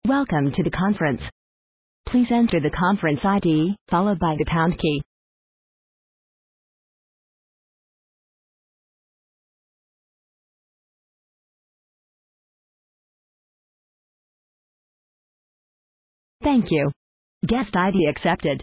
Welcome to the conference. Please enter the conference ID, followed by the pound key. Thank you. Guest ID accepted.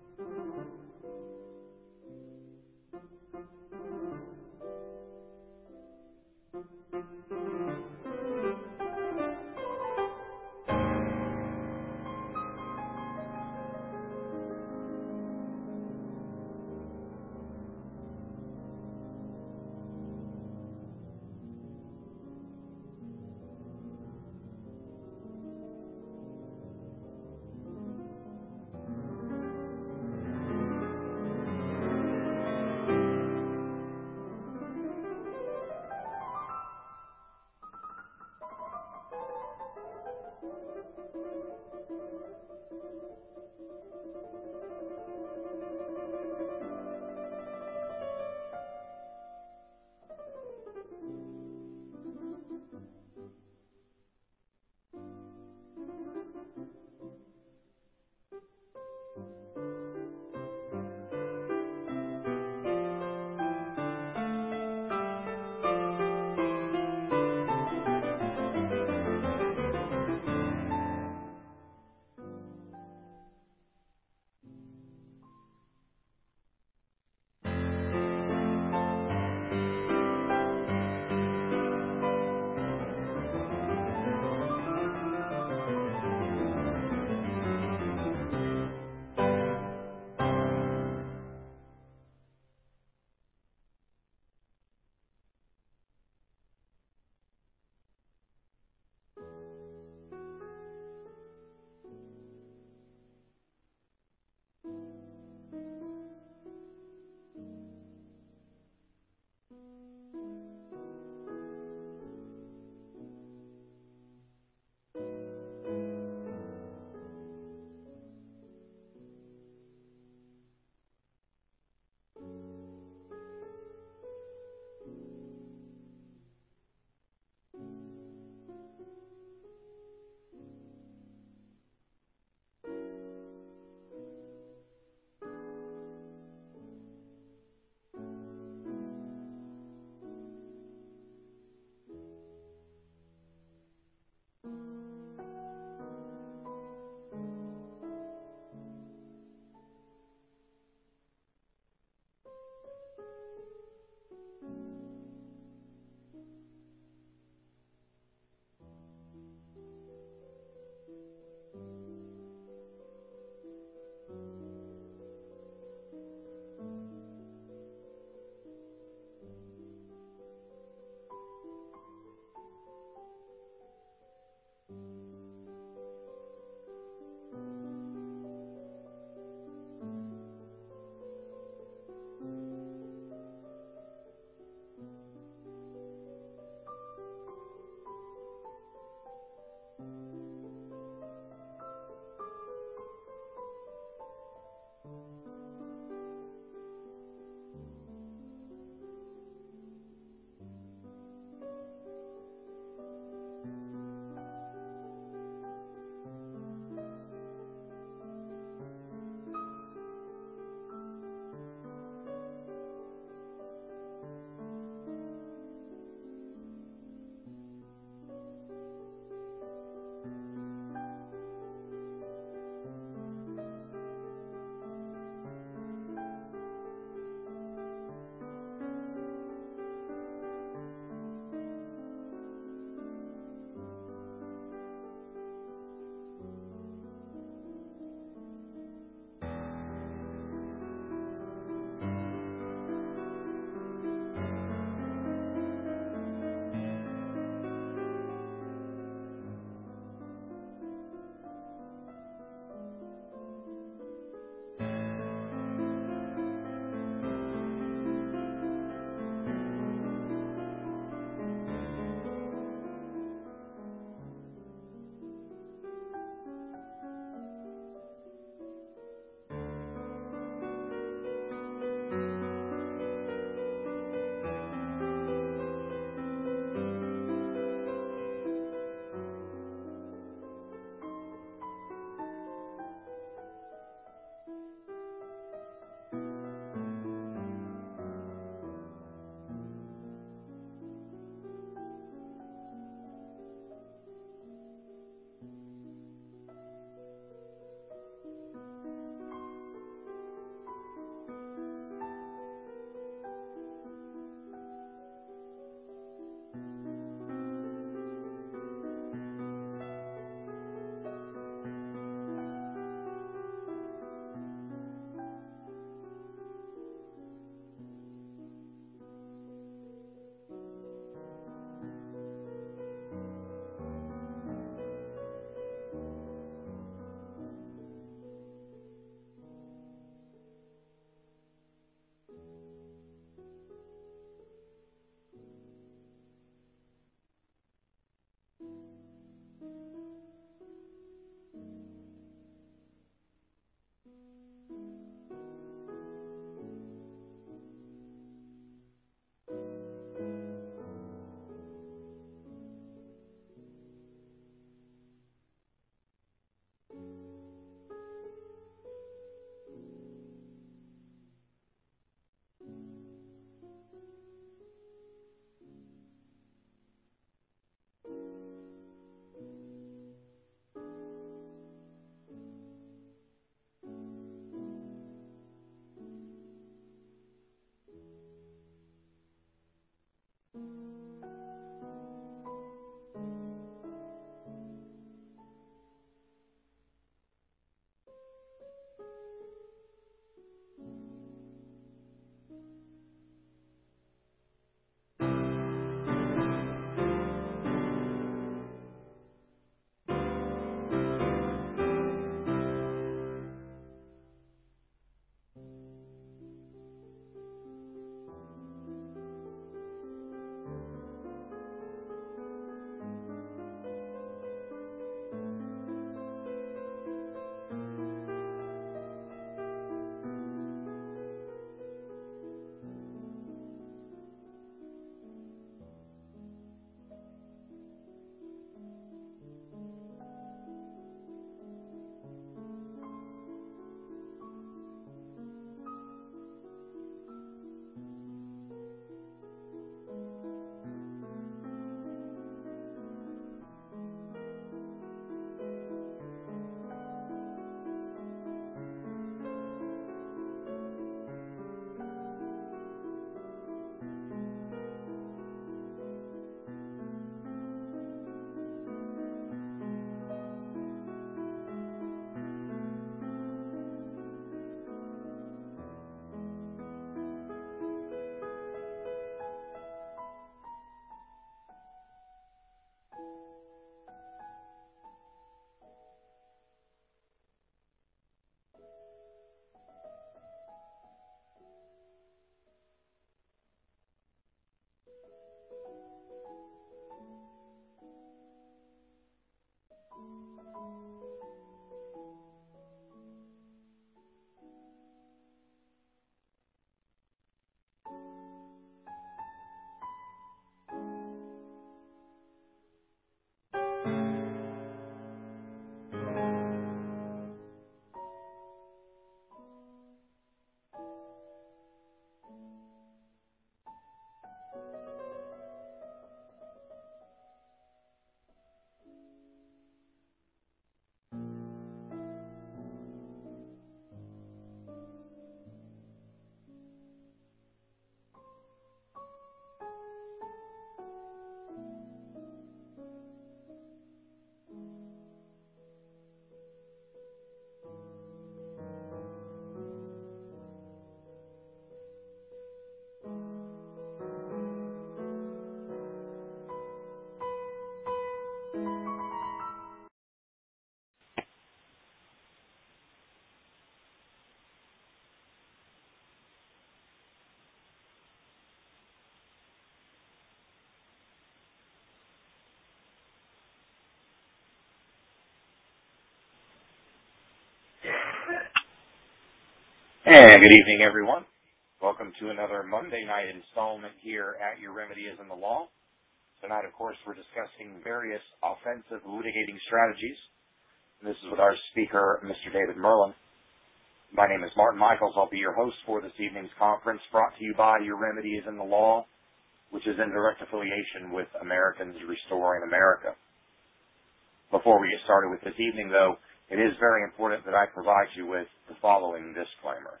And good evening, everyone. Welcome to another Monday night installment here at Your Remedy is in the Law. Tonight, of course, we're discussing various offensive litigating strategies. This is with our speaker, Mr. David Merlin. My name is Martin Michaels. I'll be your host for this evening's conference, brought to you by Your Remedy is in the Law, which is in direct affiliation with Americans Restoring America. Before we get started with this evening, though, it is very important that I provide you with the following disclaimer.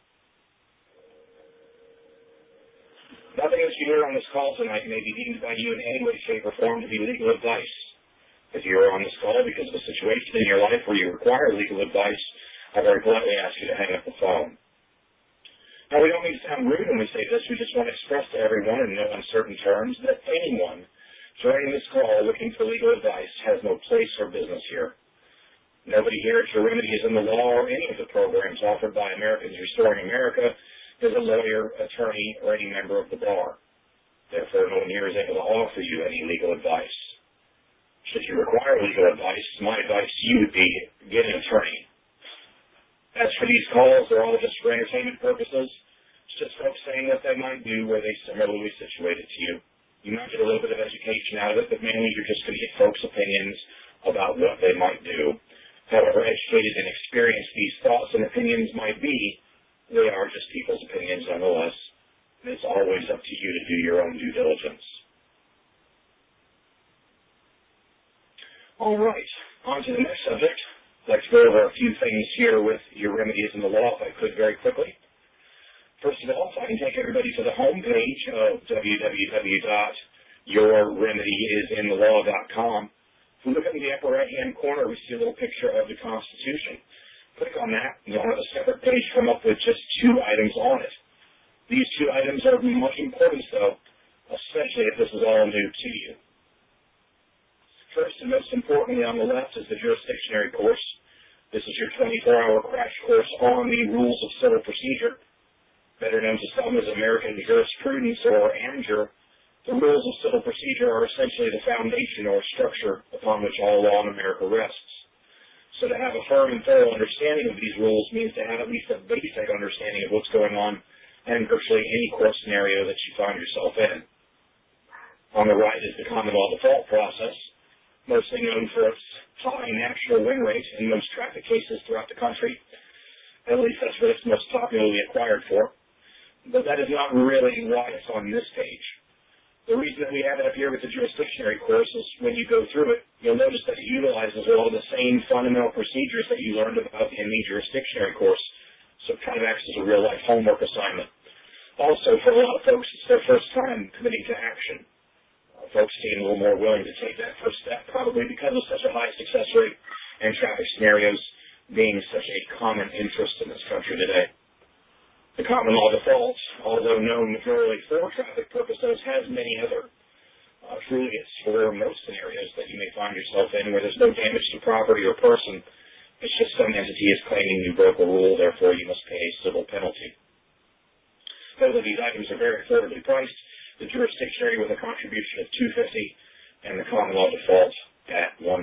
Nothing that you hear on this call tonight may be deemed by you in any way, shape, or form to be legal advice. If you are on this call because of a situation in your life where you require legal advice, I very politely ask you to hang up the phone. Now, we don't mean to sound rude when we say this. We just want to express to everyone in no uncertain terms that anyone joining this call looking for legal advice has no place or business here. Nobody here at Your Remedy is in the Law or any of the programs offered by Americans Restoring America is a lawyer, attorney, or any member of the bar. Therefore, no one here is able to offer you any legal advice. Should you require legal advice, my advice to you would be get an attorney. As for these calls, they're all just for entertainment purposes. It's just folks saying what they might do where they similarly situated to you. You might get a little bit of education out of it, but mainly you're just going to get folks' opinions about what they might do. However educated and experienced these thoughts and opinions might be, they are just people's opinions nonetheless. And it's always up to you to do your own due diligence. All right, on to the next subject. Let's go over a few things here with Your Remedy is in the Law, if I could, very quickly. First of all, if I can take everybody to the home page of www.yourremedyisinthelaw.com. If we look in the upper right-hand corner, we see a little picture of the Constitution. Click on that, and you'll have a separate page come up with just 2 items on it. These 2 items are of much importance, though, especially if this is all new to you. First and most importantly on the left is the jurisdictionary course. This is your 24-hour crash course on the rules of civil procedure, better known to some as American jurisprudence or AMJUR. The rules of civil procedure are essentially the foundation or structure upon which all law in America rests. So to have a firm and thorough understanding of these rules means to have at least a basic understanding of what's going on in virtually any court scenario that you find yourself in. On the right is the common law default process, mostly known for its high national win rate in most traffic cases throughout the country. At least that's what it's most popularly acquired for. But that is not really why it's on this page. The reason that we have it up here with the jurisdictionary course is when you go through it, you'll notice that it utilizes all of the same fundamental procedures that you learned about in the jurisdictionary course. So it kind of acts as a real-life homework assignment. Also, for a lot of folks, it's their first time committing to action. Folks seem a little more willing to take that first step, probably because of such a high success rate and traffic scenarios being such a common interest in this country today. The common law default, although known purely for traffic purposes, has many other truly it's for most scenarios that you may find yourself in where there's no damage to property or person. It's just some entity is claiming you broke a rule, therefore you must pay a civil penalty. Both of these items are very affordably priced. The jurisdictionary with a contribution of $250 and the common law default at $150.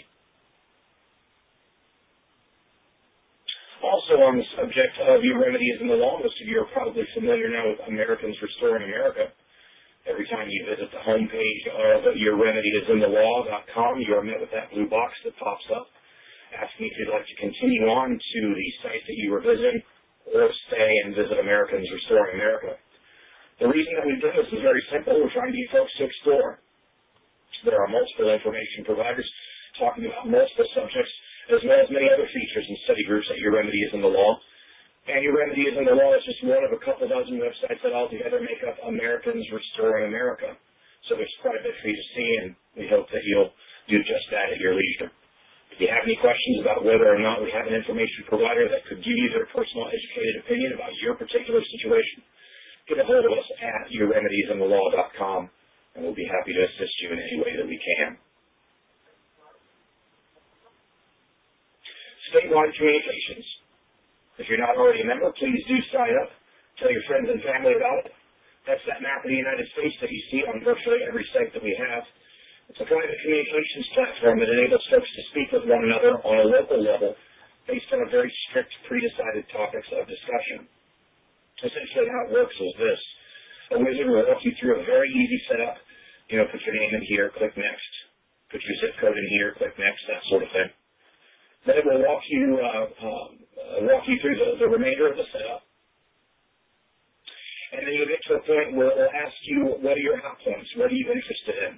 Also on the subject of Your Remedy is in the Law, most of you are probably familiar now with Americans Restoring America. Every time you visit the homepage of yourremedyisinthelaw.com, you are met with that blue box that pops up, asking if you'd like to continue on to the site that you were visiting, or stay and visit Americans Restoring America. The reason that we've done this is very simple. We're trying to get folks to explore. There are multiple information providers talking about multiple subjects, as well as many other features and study groups at Your Remedy is in the Law. And Your Remedy is in the Law is just one of a couple dozen websites that altogether make up Americans Restoring America. So there's quite a bit for you to see, and we hope that you'll do just that at your leisure. If you have any questions about whether or not we have an information provider that could give you their personal educated opinion about your particular situation, get a hold of us at yourremedyisinthelaw.com, and we'll be happy to assist you in any way that we can. Statewide communications. If you're not already a member, please do sign up. Tell your friends and family about it. That's that map of the United States that you see on virtually every site that we have. It's a private communications platform that enables folks to speak with one another on a local level based on a very strict, pre-decided topics of discussion. Essentially how it works is this. A wizard will walk you through a very easy setup. Put your name in here, click next. Put your zip code in here, click next, that sort of thing. Then it will walk you through the remainder of the setup. And then you'll get to a point where it will ask you, what are your hot points? What are you interested in?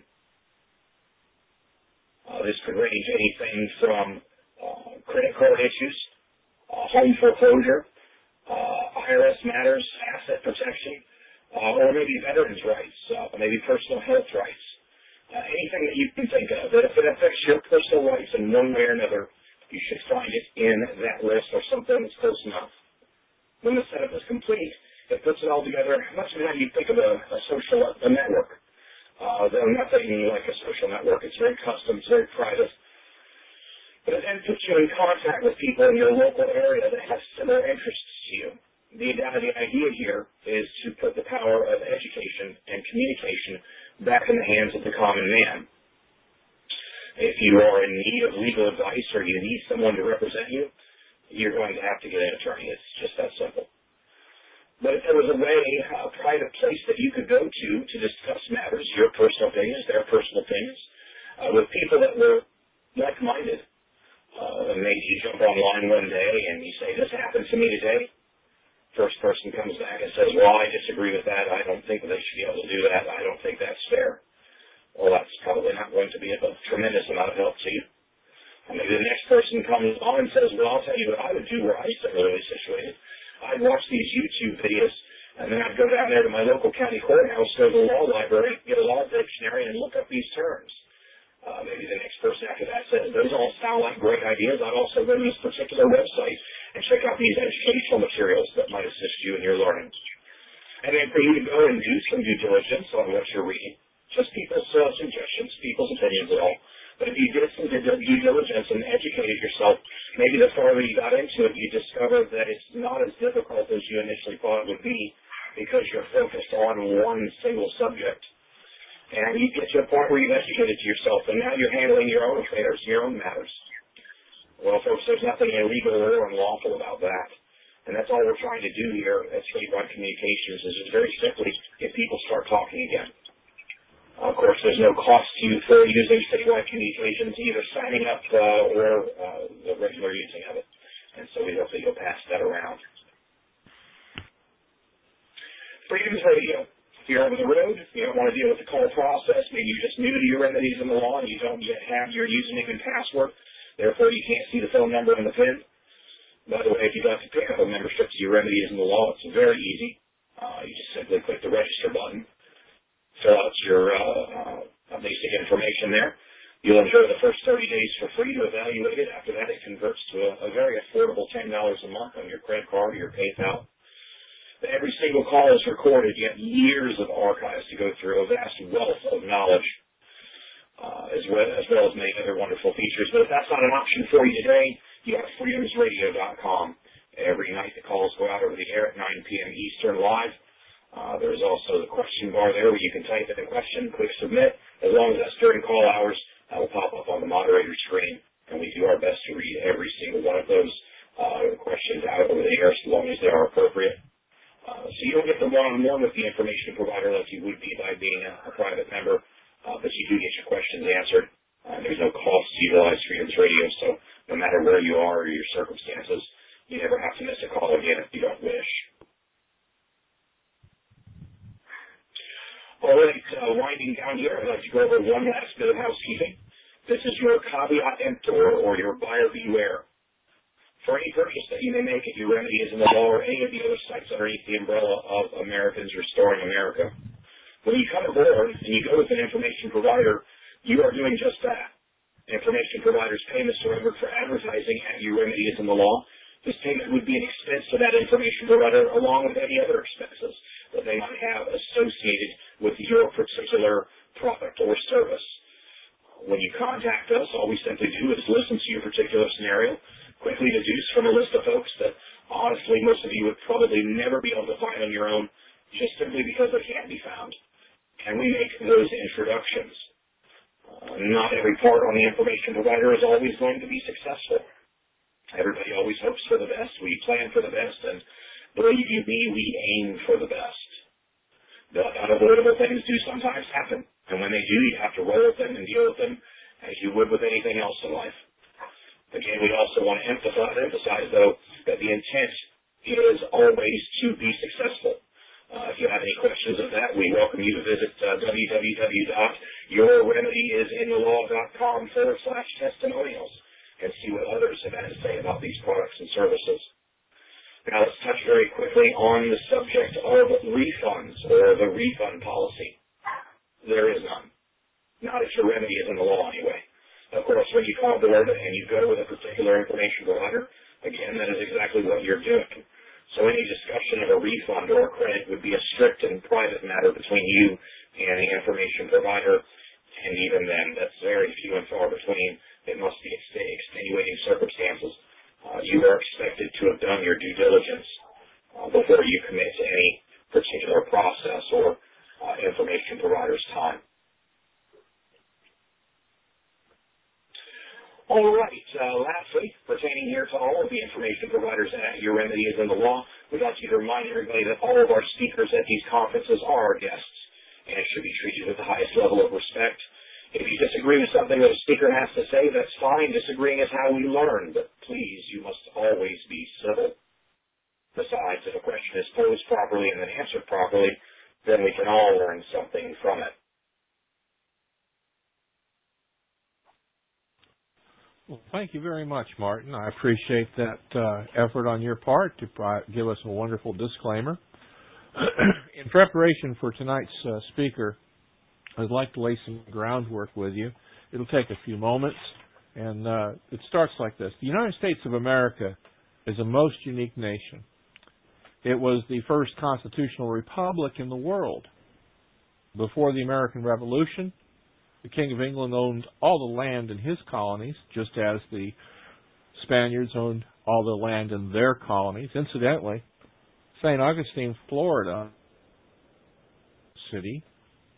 This could range anything from credit card issues, home foreclosure, IRS matters, asset protection, or maybe veterans' rights, maybe personal health rights. Anything that you can think of that if it affects your personal rights in one way or another, you should find it in that list or something that's close enough. When the setup is complete, it puts it all together much of how you think of a network. Though nothing like a social network. It's very custom, it's very private. But it then puts you in contact with people in your local area that have similar interests to you. The idea here is to put the power of education and communication back in the hands of the common man. If you are in need of legal advice or you need someone to represent you, you're going to have to get an attorney. It's just that simple. But if there was a way, a private place that you could go to discuss matters, your personal opinions, their personal opinions, with people that were like-minded, maybe you jump online one day and you say, this happened to me today. First person comes back and says, well, I disagree with that. I don't think they should be able to do that. I don't think that's fair. Well, that's probably not going to be a tremendous amount of help to you. And maybe the next person comes on and says, well, I'll tell you what I would do were I similarly situated. I'd watch these YouTube videos, and then I'd go down there to my local county courthouse, go to the law library, get a law dictionary, and look up these terms. Maybe the next person after that says, those all sound like great ideas. I'd also go to this particular website and check out these educational materials that might assist you in your learning. And then for you to go and do some due diligence on what you're reading. Just people's suggestions, people's opinions at all. But if you did some due diligence and educated yourself, maybe the farther you got into it, you discovered that it's not as difficult as you initially thought it would be because you're focused on one single subject. And you get to a point where you've educated yourself, and now you're handling your own affairs, your own matters. Well, folks, there's nothing illegal or unlawful about that. And that's all we're trying to do here at Statewide Communications is just very simply get people start talking again. Of course, there's no cost to you for using Statewide Communications, either signing up or the regular using of it. And so we hope that you'll pass that around. Freedoms Radio. If you're over the road, you don't want to deal with the call process, maybe you're just new to your remedies in the law and you don't yet have your username and password, therefore you can't see the phone number and the PIN. By the way, if you'd like to pick up a membership to your remedies in the law, it's very easy. You just simply click the register button, fill out your basic information there. You'll enjoy the first 30 days for free to evaluate it. After that, it converts to a very affordable $10 a month on your credit card or your PayPal. Every single call is recorded. You have years of archives to go through, a vast wealth of knowledge, as well as many other wonderful features. But if that's not an option for you today, you have freedomsradio.com. Every night the calls go out over the air at 9 p.m. Eastern live. There's also the question bar there where you can type in a question, click submit. As long as that's during call hours, that will pop up on the moderator screen. And we do our best to read every single one of those questions out over the air so long as they are appropriate. So you don't get the one-on-one with the information provider like you would be by being a private member, but you do get your questions answered. There's no cost to utilize Freedoms Radio, so no matter where you are or your circumstances, you never have to miss a call again if you don't wish. All right, winding down here, I'd like to go over one last bit of housekeeping. This is your caveat emptor, or your buyer beware. For any purchase that you may make at your remedies in the law or any of the other sites underneath the umbrella of Americans Restoring America, when you come aboard and you go with an information provider, you are doing just that. Information providers' payments are rendered for advertising at your remedies in the law. This payment would be an expense to that information provider along with any other expenses that they might have associated with your particular product or service. When you contact us, all we simply do is listen to your particular scenario, quickly deduce from a list of folks that honestly most of you would probably never be able to find on your own just simply because they can't be found. And we make those introductions. Not every part on the information provider is always going to be successful. Everybody always hopes for the best. We plan for the best, and believe you me, we aim for the best. The unavoidable things do sometimes happen, and when they do, you have to roll with them and deal with them as you would with anything else in life. Again, we also want to emphasize, though, that the intent is always to be successful. If you have any questions of that, we welcome you to visit www.yourremediesinthelaw.com/testimonials and see what others have had to say about these products and services. Now let's touch very quickly on the subject of refunds, or the refund policy. There is none. Not if your remedy is in the law anyway. Of course, when you call board and you go with a particular information provider, again, that is exactly what you're doing. So any discussion of a refund or a credit would be a strict and private matter between you and the information provider, and even then, that's very few and far between. It must be extenuating circumstances. You are expected to have done your due diligence before you commit to any particular process or information provider's time. All right. Lastly, pertaining here to all of the information providers at Your Remedy is in the Law, we'd like you to remind everybody that all of our speakers at these conferences are our guests and should be treated with the highest level of respect. If you disagree with something that a speaker has to say, that's fine. Disagreeing is how we learn, but please, you must always be civil. Besides, if a question is posed properly and then answered properly, then we can all learn something from it. Well, thank you very much, Martin. I appreciate that effort on your part to give us a wonderful disclaimer. In preparation for tonight's speaker, I'd like to lay some groundwork with you. It'll take a few moments, and it starts like this. The United States of America is a most unique nation. It was the first constitutional republic in the world. Before the American Revolution, the King of England owned all the land in his colonies, just as the Spaniards owned all the land in their colonies. Incidentally, St. Augustine, Florida, city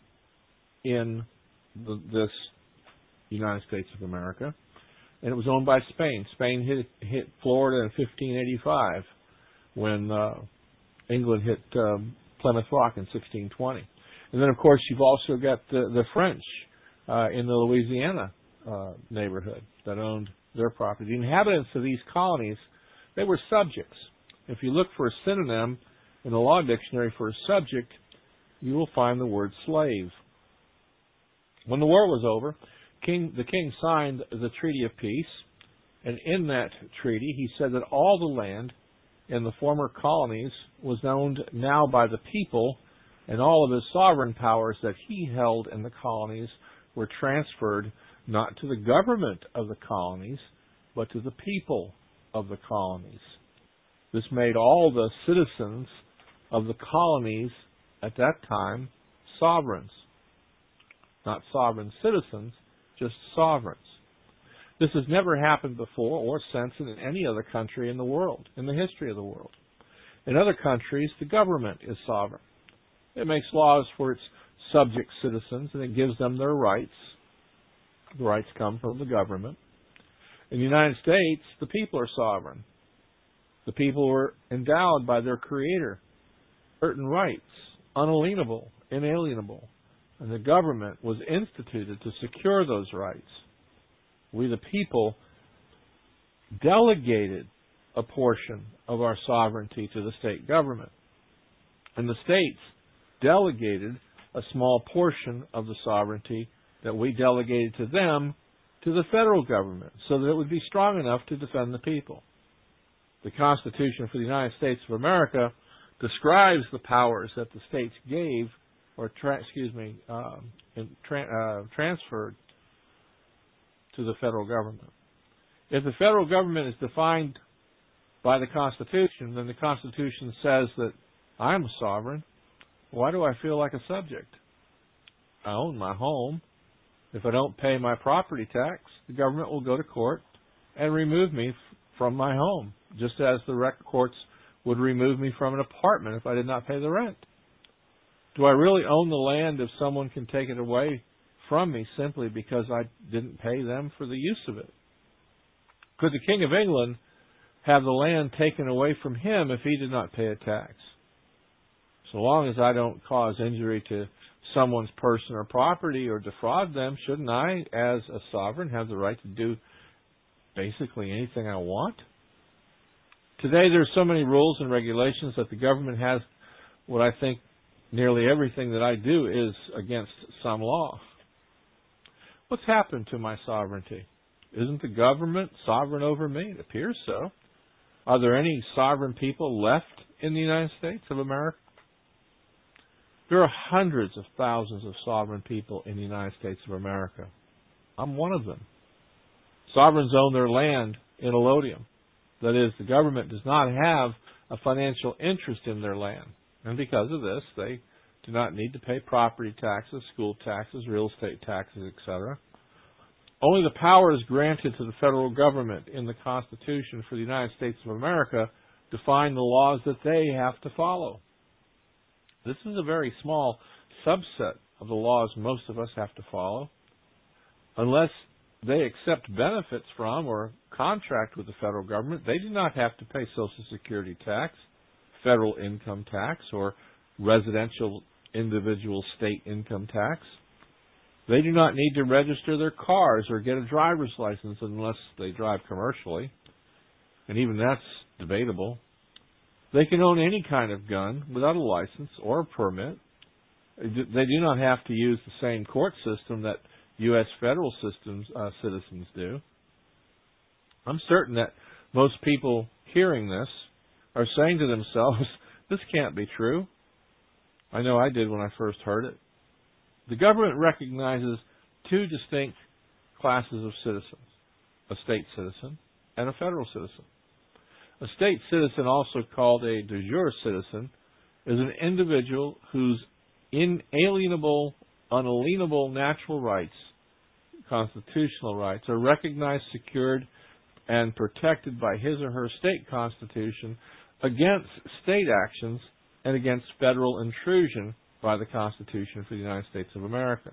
in this United States of America, and it was owned by Spain. Spain hit Florida in 1585 when England hit Plymouth Rock in 1620. And then, of course, you've also got the French in the Louisiana neighborhood that owned their property. The inhabitants of these colonies, they were subjects. If you look for a synonym in the law dictionary for a subject, you will find the word slave. When the war was over, the king signed the Treaty of Peace, and in that treaty he said that all the land in the former colonies was owned now by the people, and all of his sovereign powers that he held in the colonies were transferred not to the government of the colonies, but to the people of the colonies. This made all the citizens of the colonies at that time sovereigns. Not sovereign citizens, just sovereigns. This has never happened before or since in any other country in the world, in the history of the world. In other countries, the government is sovereign. It makes laws for its subject citizens, and it gives them their rights. The rights come from the government. In the United States, the people are sovereign. The people were endowed by their Creator certain rights, unalienable, inalienable, and the government was instituted to secure those rights. We, the people, delegated a portion of our sovereignty to the state government, and the states delegated a small portion of the sovereignty that we delegated to them to the federal government so that it would be strong enough to defend the people. The Constitution for the United States of America describes the powers that the states gave or transferred to the federal government. If the federal government is defined by the Constitution, then the Constitution says that I'm a sovereign. Why do I feel like a subject? I own my home. If I don't pay my property tax, the government will go to court and remove me from my home, just as the rec courts would remove me from an apartment if I did not pay the rent. Do I really own the land if someone can take it away from me simply because I didn't pay them for the use of it? Could the King of England have the land taken away from him if he did not pay a tax. So long as I don't cause injury to someone's person or property or defraud them, shouldn't I, as a sovereign, have the right to do basically anything I want? Today there's so many rules and regulations that the government has what I think nearly everything that I do is against some law. What's happened to my sovereignty? Isn't the government sovereign over me? It appears so. Are there any sovereign people left in the United States of America? There are hundreds of thousands of sovereign people in the United States of America. I'm one of them. Sovereigns own their land in allodium. That is, the government does not have a financial interest in their land. And because of this, they do not need to pay property taxes, school taxes, real estate taxes, etc. Only the power is granted to the federal government in the Constitution for the United States of America to define the laws that they have to follow. This is a very small subset of the laws most of us have to follow. Unless they accept benefits from or contract with the federal government, they do not have to pay Social Security tax, federal income tax, or residential individual state income tax. They do not need to register their cars or get a driver's license unless they drive commercially, and even that's debatable. They can own any kind of gun without a license or a permit. They do not have to use the same court system that U.S. federal citizens do. I'm certain that most people hearing this are saying to themselves, this can't be true. I know I did when I first heard it. The government recognizes two distinct classes of citizens, a state citizen and a federal citizen. A state citizen, also called a de jure citizen, is an individual whose inalienable, unalienable natural rights, constitutional rights, are recognized, secured, and protected by his or her state constitution against state actions and against federal intrusion by the Constitution for the United States of America.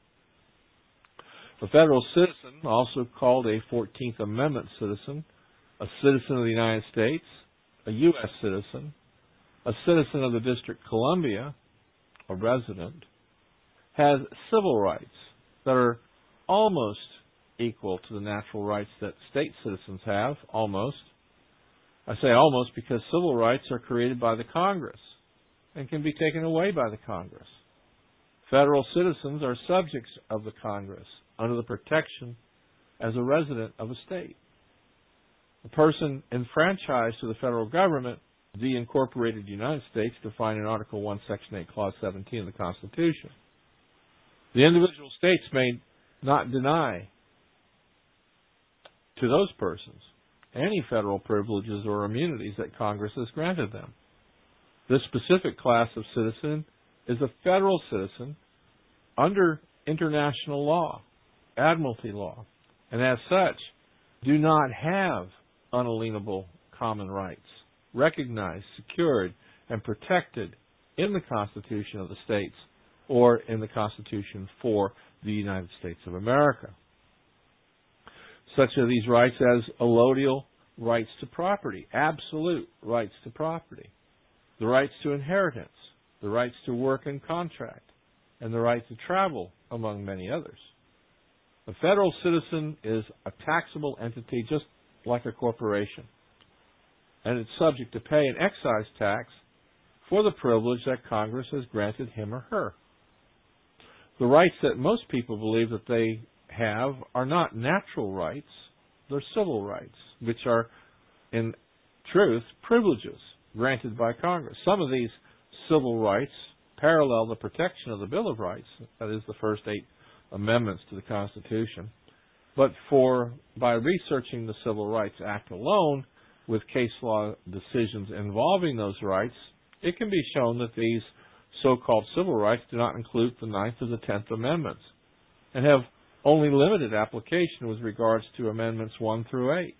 A federal citizen, also called a 14th Amendment citizen, a citizen of the United States, a U.S. citizen, a citizen of the District of Columbia, a resident, has civil rights that are almost equal to the natural rights that state citizens have, almost. I say almost because civil rights are created by the Congress and can be taken away by the Congress. Federal citizens are subjects of the Congress under the protection as a resident of a state. A person enfranchised to the federal government, the Incorporated United States, defined in Article 1, Section 8, Clause 17 of the Constitution. The individual states may not deny to those persons any federal privileges or immunities that Congress has granted them. This specific class of citizen is a federal citizen under international law, admiralty law, and as such do not have unalienable common rights, recognized, secured, and protected in the Constitution of the states or in the Constitution for the United States of America. Such are these rights as allodial rights to property, absolute rights to property, the rights to inheritance, the rights to work and contract, and the right to travel, among many others. A federal citizen is a taxable entity just like a corporation, and it's subject to pay an excise tax for the privilege that Congress has granted him or her. The rights that most people believe that they have are not natural rights, they're civil rights, which are, in truth, privileges granted by Congress. Some of these civil rights parallel the protection of the Bill of Rights, that is the first 8 amendments to the Constitution. But by researching the Civil Rights Act alone, with case law decisions involving those rights, it can be shown that these so-called civil rights do not include the 9th or the 10th Amendments, and have only limited application with regards to Amendments 1 through 8.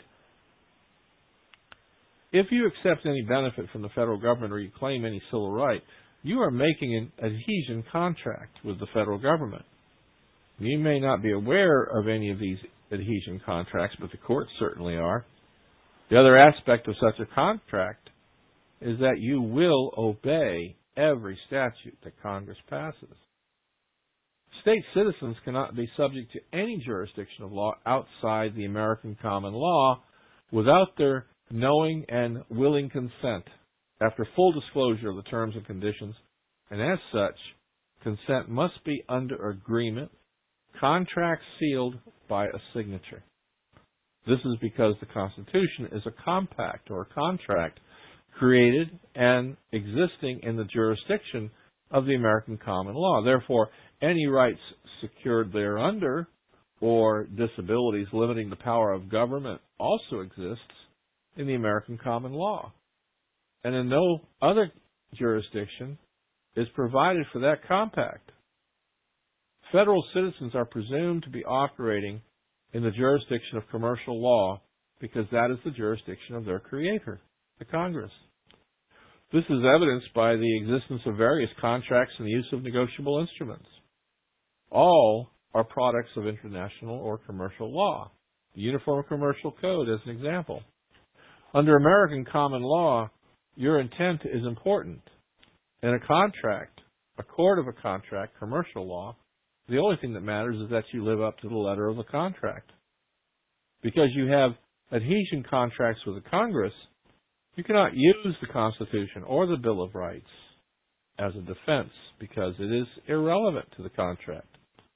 If you accept any benefit from the federal government or you claim any civil right, you are making an adhesion contract with the federal government. You may not be aware of any of these adhesion contracts, but the courts certainly are. The other aspect of such a contract is that you will obey every statute that Congress passes. State citizens cannot be subject to any jurisdiction of law outside the American common law without their knowing and willing consent after full disclosure of the terms and conditions, and as such, consent must be under agreement, contract sealed by a signature. This is because the Constitution is a compact or a contract created and existing in the jurisdiction of the American common law. Therefore, any rights secured thereunder or disabilities limiting the power of government also exists in the American common law. And in no other jurisdiction is provided for that compact. Federal citizens are presumed to be operating in the jurisdiction of commercial law because that is the jurisdiction of their creator, the Congress. This is evidenced by the existence of various contracts and the use of negotiable instruments. All are products of international or commercial law. The Uniform Commercial Code as an example. Under American common law, your intent is important. In a contract, a court of a contract, commercial law, the only thing that matters is that you live up to the letter of the contract. Because you have adhesion contracts with the Congress, you cannot use the Constitution or the Bill of Rights as a defense because it is irrelevant to the contract.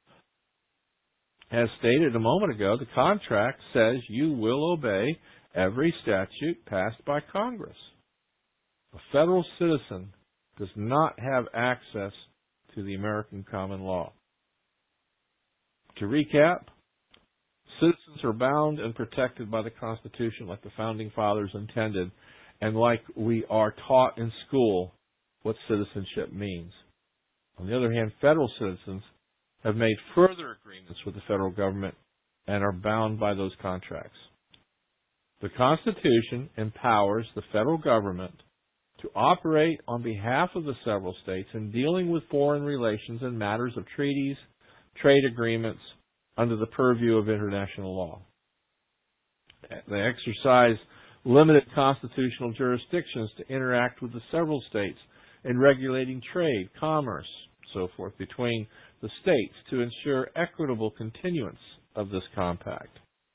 As stated a moment ago, the contract says you will obey every statute passed by Congress. A federal citizen does not have access to the American common law. To recap, citizens are bound and protected by the Constitution like the Founding Fathers intended, and like we are taught in school what citizenship means. On the other hand, federal citizens have made further agreements with the federal government and are bound by those contracts. The Constitution empowers the federal government to operate on behalf of the several states in dealing with foreign relations and matters of treaties, trade agreements under the purview of international law. They exercise limited constitutional jurisdictions to interact with the several states in regulating trade, commerce, so forth, between the states to ensure equitable continuance of this compact.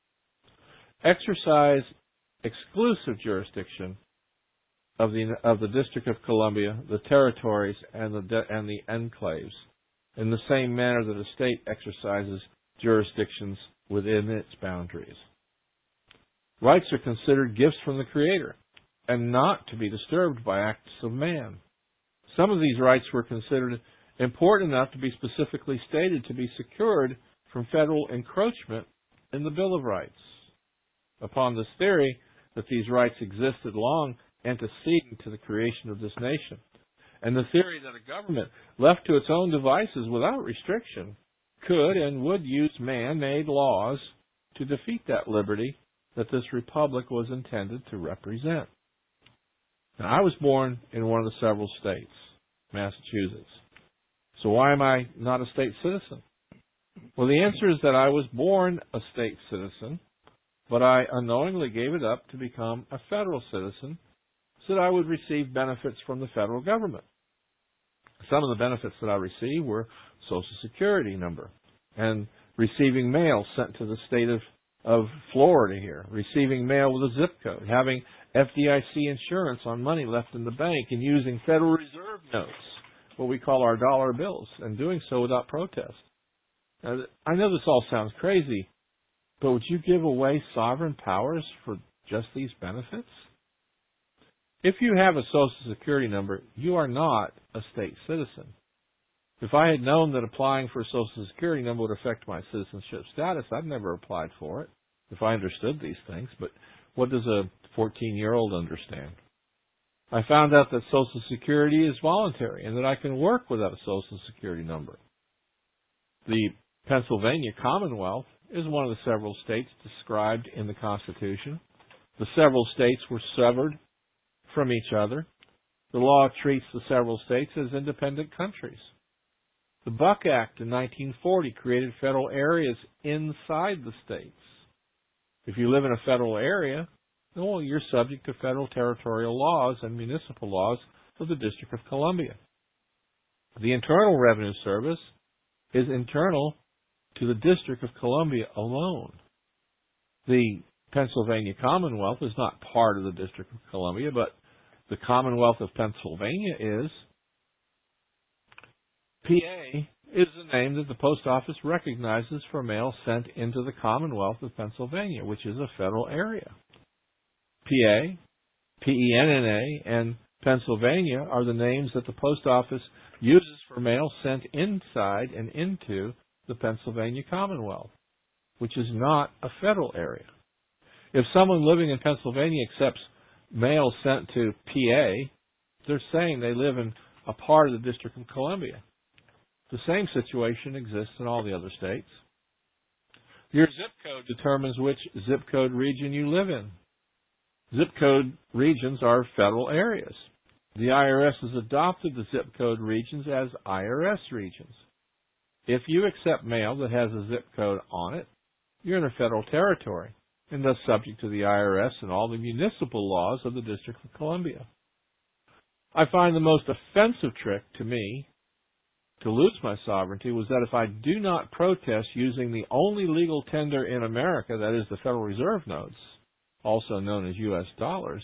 Exercise exclusive jurisdiction of the District of Columbia, the territories, and the enclaves, in the same manner that a state exercises jurisdictions within its boundaries. Rights are considered gifts from the Creator and not to be disturbed by acts of man. Some of these rights were considered important enough to be specifically stated to be secured from federal encroachment in the Bill of Rights. Upon this theory that these rights existed long antecedent to the creation of this nation, and the theory that a government left to its own devices without restriction could and would use man-made laws to defeat that liberty that this republic was intended to represent. Now, I was born in one of the several states, Massachusetts. So why am I not a state citizen? Well, the answer is that I was born a state citizen, but I unknowingly gave it up to become a federal citizen so that I would receive benefits from the federal government. Some of the benefits that I received were Social Security number and receiving mail sent to the state of Florida here, receiving mail with a zip code, having FDIC insurance on money left in the bank, and using Federal Reserve notes, what we call our dollar bills, and doing so without protest. Now, I know this all sounds crazy, but would you give away sovereign powers for just these benefits? If you have a Social Security number, you are not a state citizen. If I had known that applying for a Social Security number would affect my citizenship status, I'd never applied for it if I understood these things. But what does a 14-year-old understand? I found out that Social Security is voluntary and that I can work without a Social Security number. The Pennsylvania Commonwealth is one of the several states described in the Constitution. The several states were severed from each other. The law treats the several states as independent countries. The Buck Act in 1940 created federal areas inside the states. If you live in a federal area, Well, you're subject to federal territorial laws and municipal laws of the District of Columbia. The Internal Revenue Service is internal to the District of Columbia alone. The Pennsylvania Commonwealth is not part of the District of Columbia, but the Commonwealth of Pennsylvania is. PA is the name that the Post Office recognizes for mail sent into the Commonwealth of Pennsylvania, which is a federal area. PA, PENNA, and Pennsylvania are the names that the Post Office uses for mail sent inside and into the Pennsylvania Commonwealth, which is not a federal area. If someone living in Pennsylvania accepts mail sent to PA, they're saying they live in a part of the District of Columbia. The same situation exists in all the other states. Your zip code determines which zip code region you live in. Zip code regions are federal areas. The IRS has adopted the zip code regions as IRS regions. If you accept mail that has a zip code on it, you're in a federal territory and thus subject to the IRS and all the municipal laws of the District of Columbia. I find the most offensive trick to me to lose my sovereignty was that if I do not protest using the only legal tender in America, that is the Federal Reserve notes, also known as U.S. dollars,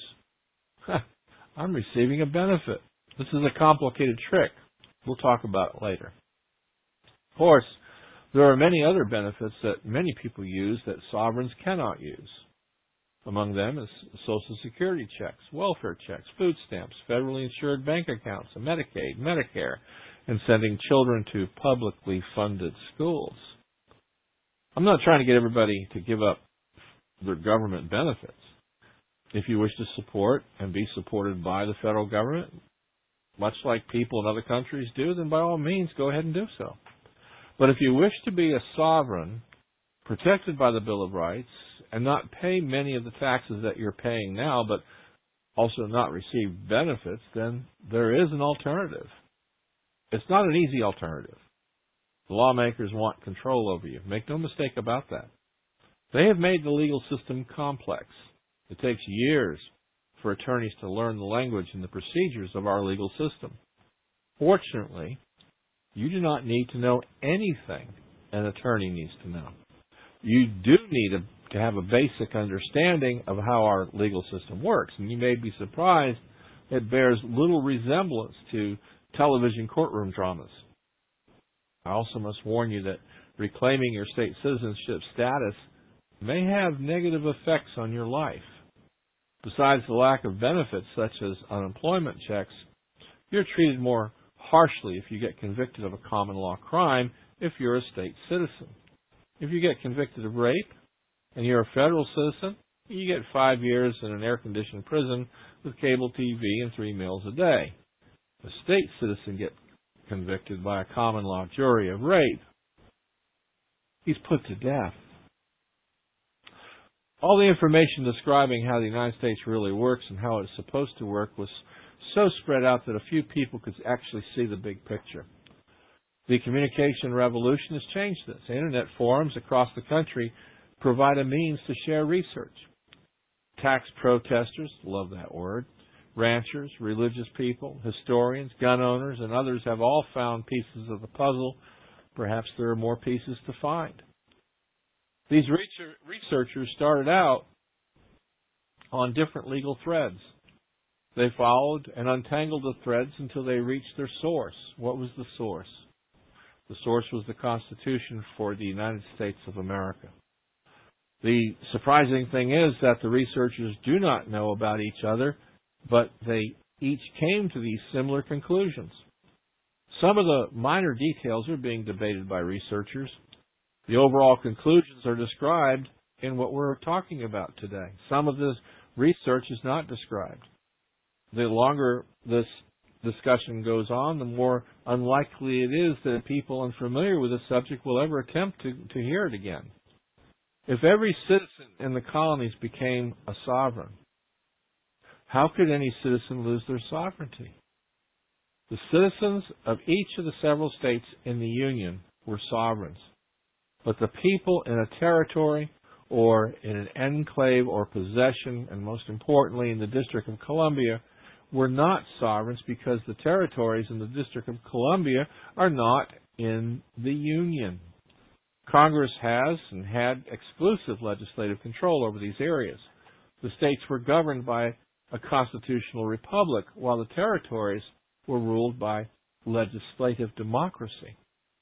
I'm receiving a benefit. This is a complicated trick. We'll talk about it later. Of course, there are many other benefits that many people use that sovereigns cannot use. Among them is Social Security checks, welfare checks, food stamps, federally insured bank accounts, Medicaid, Medicare, and sending children to publicly funded schools. I'm not trying to get everybody to give up their government benefits. If you wish to support and be supported by the federal government, much like people in other countries do, then by all means go ahead and do so. But if you wish to be a sovereign, protected by the Bill of Rights, and not pay many of the taxes that you're paying now, but also not receive benefits, then there is an alternative. It's not an easy alternative. The lawmakers want control over you. Make no mistake about that. They have made the legal system complex. It takes years for attorneys to learn the language and the procedures of our legal system. Fortunately, you do not need to know anything an attorney needs to know. You do need to have a basic understanding of how our legal system works, and you may be surprised it bears little resemblance to television courtroom dramas. I also must warn you that reclaiming your state citizenship status may have negative effects on your life. Besides the lack of benefits such as unemployment checks, you're treated more harshly if you get convicted of a common law crime if you're a state citizen. If you get convicted of rape and you're a federal citizen, you get 5 years in an air-conditioned prison with cable TV and 3 meals a day. A state citizen gets convicted by a common law jury of rape, he's put to death. All the information describing how the United States really works and how it's supposed to work was so spread out that a few people could actually see the big picture. The communication revolution has changed this. Internet forums across the country provide a means to share research. Tax protesters, love that word, ranchers, religious people, historians, gun owners, and others have all found pieces of the puzzle. Perhaps there are more pieces to find. These researchers started out on different legal threads. They followed and untangled the threads until they reached their source. What was the source? The source was the Constitution for the United States of America. The surprising thing is that the researchers do not know about each other, but they each came to these similar conclusions. Some of the minor details are being debated by researchers. The overall conclusions are described in what we're talking about today. Some of this research is not described. The longer this discussion goes on, the more unlikely it is that people unfamiliar with the subject will ever attempt to hear it again. If every citizen in the colonies became a sovereign, how could any citizen lose their sovereignty? The citizens of each of the several states in the Union were sovereigns, but the people in a territory or in an enclave or possession, and most importantly in the District of Columbia, were not sovereigns because the territories in the District of Columbia are not in the Union. Congress has and had exclusive legislative control over these areas. The states were governed by a constitutional republic, while the territories were ruled by legislative democracy.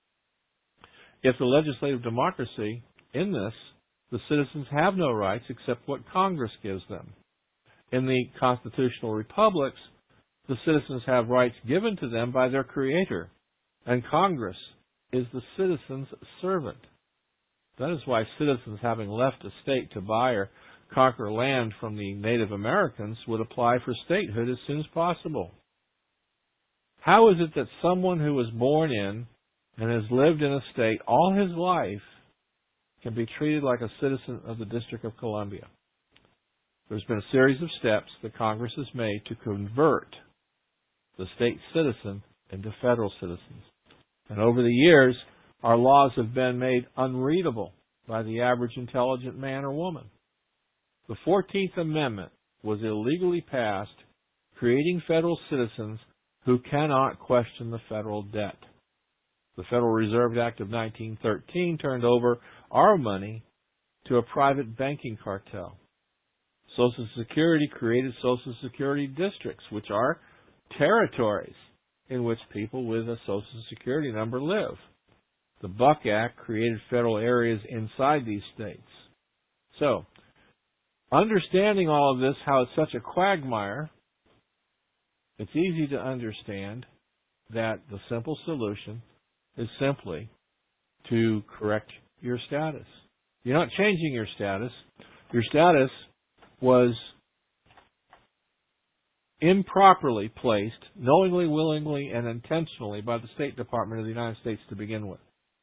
If the legislative democracy in this, the citizens have no rights except what Congress gives them. In the constitutional republics, the citizens have rights given to them by their creator, and Congress is the citizen's servant. That is why citizens having left a state to buy or conquer land from the Native Americans would apply for statehood as soon as possible. How is it that someone who was born in and has lived in a state all his life can be treated like a citizen of the District of Columbia? There's been a series of steps that Congress has made to convert the state citizen into federal citizens. And over the years, our laws have been made unreadable by the average intelligent man or woman. The 14th Amendment was illegally passed, creating federal citizens who cannot question the federal debt. The Federal Reserve Act of 1913 turned over our money to a private banking cartel. Social Security created Social Security districts, which are territories in which people with a Social Security number live. The Buck Act created federal areas inside these states. So, understanding all of this, how it's such a quagmire, it's easy to understand that the simple solution is simply to correct your status. You're not changing your status. Your status was improperly placed, knowingly, willingly, and intentionally by the State Department of the United States to begin with.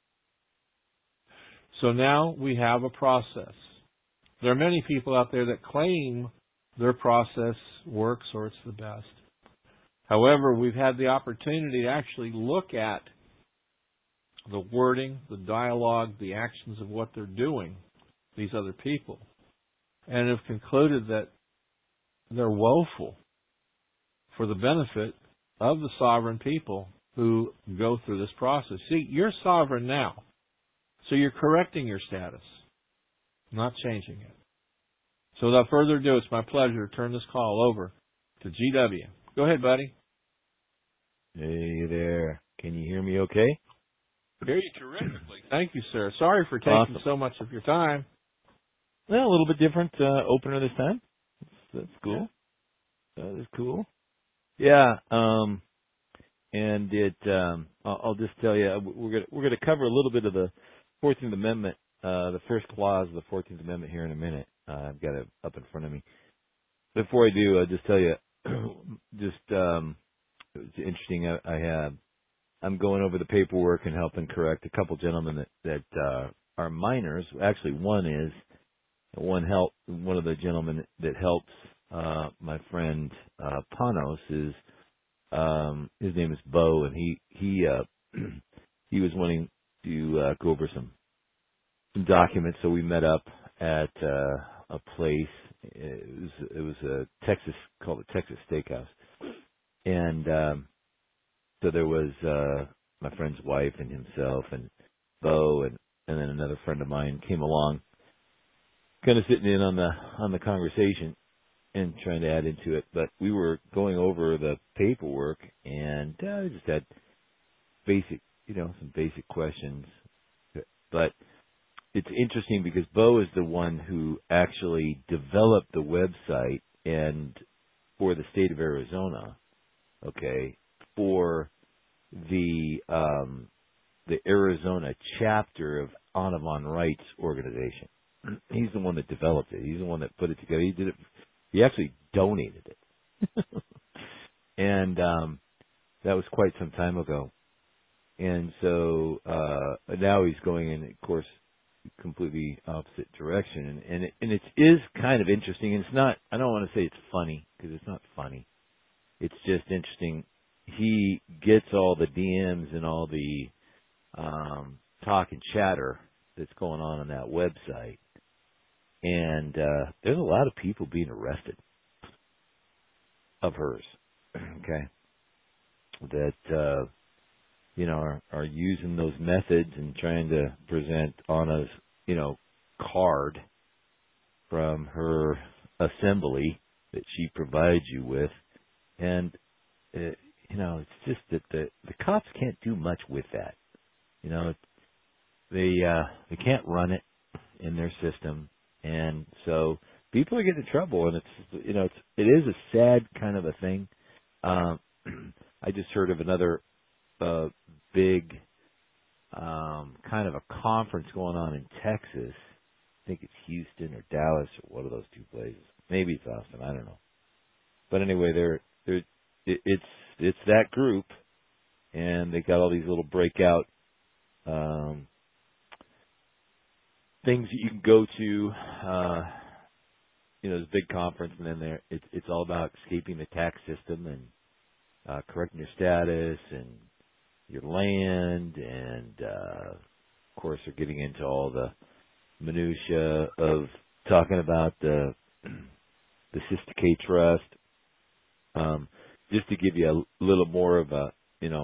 So now we have a process. There are many people out there that claim their process works or it's the best. However, we've had the opportunity to actually look at the wording, the dialogue, the actions of what they're doing, these other people, and have concluded that they're woeful for the benefit of the sovereign people who go through this process. See, you're sovereign now, so you're correcting your status, not changing it. So without further ado, it's my pleasure to turn this call over to GW. Go ahead, buddy. Hey there. Can you hear me okay? I hear you terrifically. Thank you, sir. Sorry for taking so much of your time. Well, a little bit different opener this time. That's cool. That is cool. Yeah. And I'll just tell you, we're gonna cover a little bit of the 14th Amendment, the first clause of the 14th Amendment here in a minute. I've got it up in front of me. Before I do, I'll just tell you, it's interesting. I'm going over the paperwork and helping correct a couple gentlemen that are minors. Actually, one of the gentlemen that helps my friend Panos is his name is Bo, and he was wanting to go over some documents. So we met up at a place. It was a Texas, called the Texas Steakhouse, and so there was my friend's wife and himself and Bo and then another friend of mine came along, kind of sitting in on the conversation and trying to add into it. But we were going over the paperwork, and we just had some basic questions. But it's interesting because Bo is the one who actually developed the website and for the state of Arizona, okay, for the Arizona chapter of Audubon Rights Organization. He's the one that developed it. He's the one that put it together. He did it. He actually donated it, and that was quite some time ago. And so now he's going in, of course, completely opposite direction. And it is kind of interesting. And it's not. I don't want to say it's funny because it's not funny. It's just interesting. He gets all the DMs and all the talk and chatter that's going on that website. And there's a lot of people being arrested of hers, okay, that, are using those methods and trying to present Anna's, card from her assembly that she provides you with. And, it's just that the cops can't do much with that. They can't run it in their system. And so people are getting in trouble, and it is a sad kind of a thing. I just heard of another big kind of a conference going on in Texas. I think it's Houston or Dallas or one of those two places. Maybe it's Austin. I don't know. But anyway, it's that group, and they got all these little breakout things that you can go to. There's a big conference, and then it's all about escaping the tax system and correcting your status and your land, and of course they're getting into all the minutia of talking about the Sister K Trust. Just to give you a little more of a,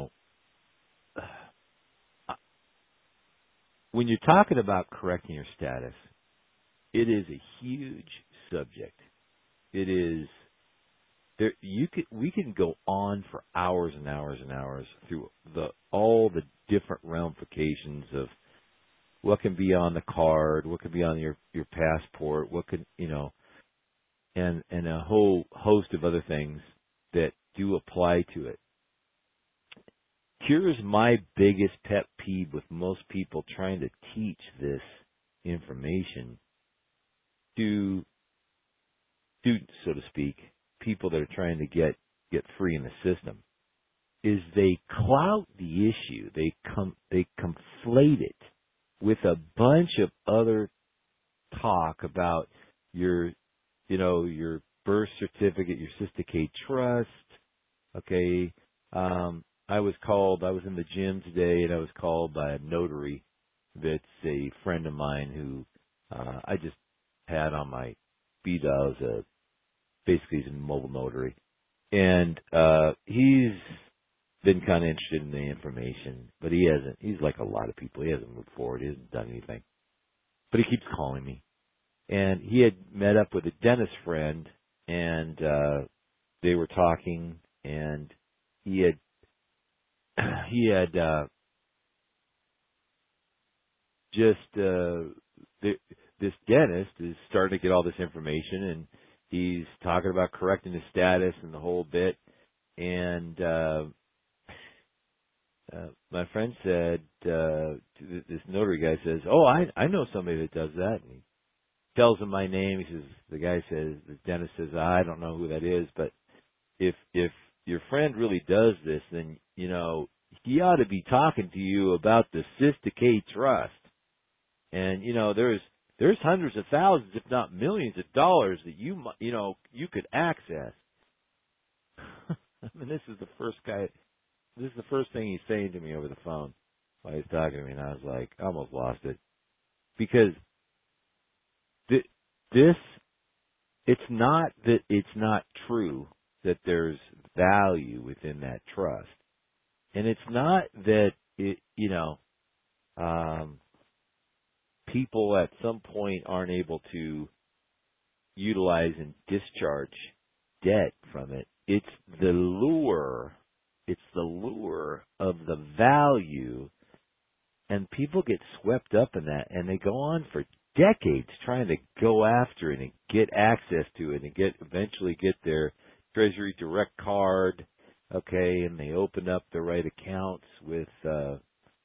when you're talking about correcting your status, it is a huge subject. It is there. We can go on for hours and hours and hours through all the different ramifications of what can be on the card, what can be on your passport, what can and a whole host of other things that do apply to it. Here's my biggest pet peeve with most people trying to teach this information to students, so to speak, people that are trying to get free in the system, is they clout the issue. They conflate it with a bunch of other talk about your birth certificate, your Sister K Trust. Okay, I was in the gym today, and I was called by a notary that's a friend of mine who I just had on my speed dial. Basically, he's a mobile notary, and he's been kind of interested in the information, but he hasn't. He's like a lot of people. He hasn't moved forward. He hasn't done anything, but he keeps calling me. And he had met up with a dentist friend, and they were talking, and he had this dentist is starting to get all this information, and he's talking about correcting his status and the whole bit. And my friend said, this notary guy says, "Oh, I know somebody that does that." And he tells him my name. He says, the dentist says, "I don't know who that is, but if your friend really does this, then, he ought to be talking to you about the Sister K Trust. And, there's hundreds of thousands, if not millions of dollars that you could access." I mean, this is the first thing he's saying to me over the phone while he's talking to me, and I was like, I almost lost it. Because it's not that it's not true that there's value within that trust. And it's not that people at some point aren't able to utilize and discharge debt from it. It's the lure. It's the lure of the value, and people get swept up in that, and they go on for decades trying to go after it and get access to it and eventually get their Treasury Direct card, okay, and they open up the right accounts with the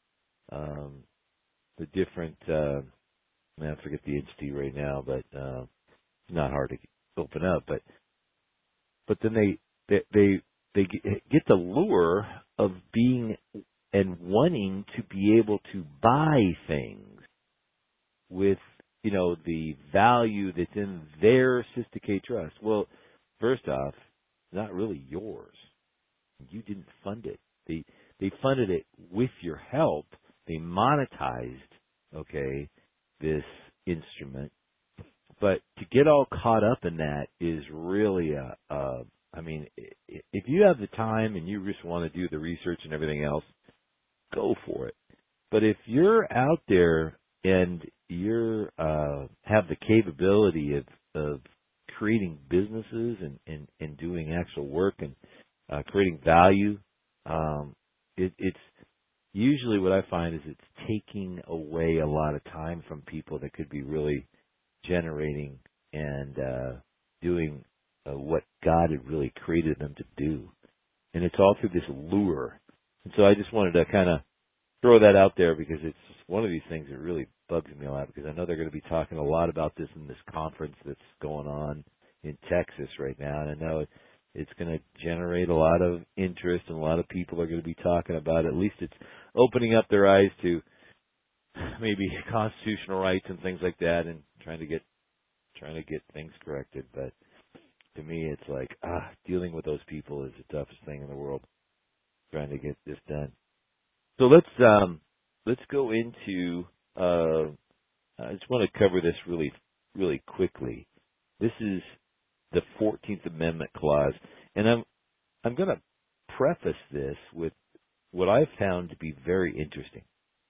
different I forget the entity right now, but it's not hard to open up, but then they get the lure of being and wanting to be able to buy things with the value that's in their Sister K Trust. Well, first off, it's not really yours. You didn't fund it. They funded it with your help. They monetized, okay, this instrument But to get all caught up in that is really I mean, if you have the time and you just want to do the research and everything else, go for it. But if you're out there and you're have the capability of creating businesses and doing actual work and creating value, it's usually what I find is it's taking away a lot of time from people that could be really generating and doing what God had really created them to do. And it's all through this lure. And so I just wanted to kind of throw that out there because it's one of these things that really bugs me a lot, because I know they're going to be talking a lot about this in this conference that's going on in Texas right now. And I know it's going to generate a lot of interest, and a lot of people are going to be talking about it. At least it's opening up their eyes to maybe constitutional rights and things like that, and trying to get things corrected. But to me, it's like dealing with those people is the toughest thing in the world, trying to get this done. So let's go into. I just want to cover this really, really quickly. This is the 14th Amendment clause, and I'm going to preface this with what I found to be very interesting.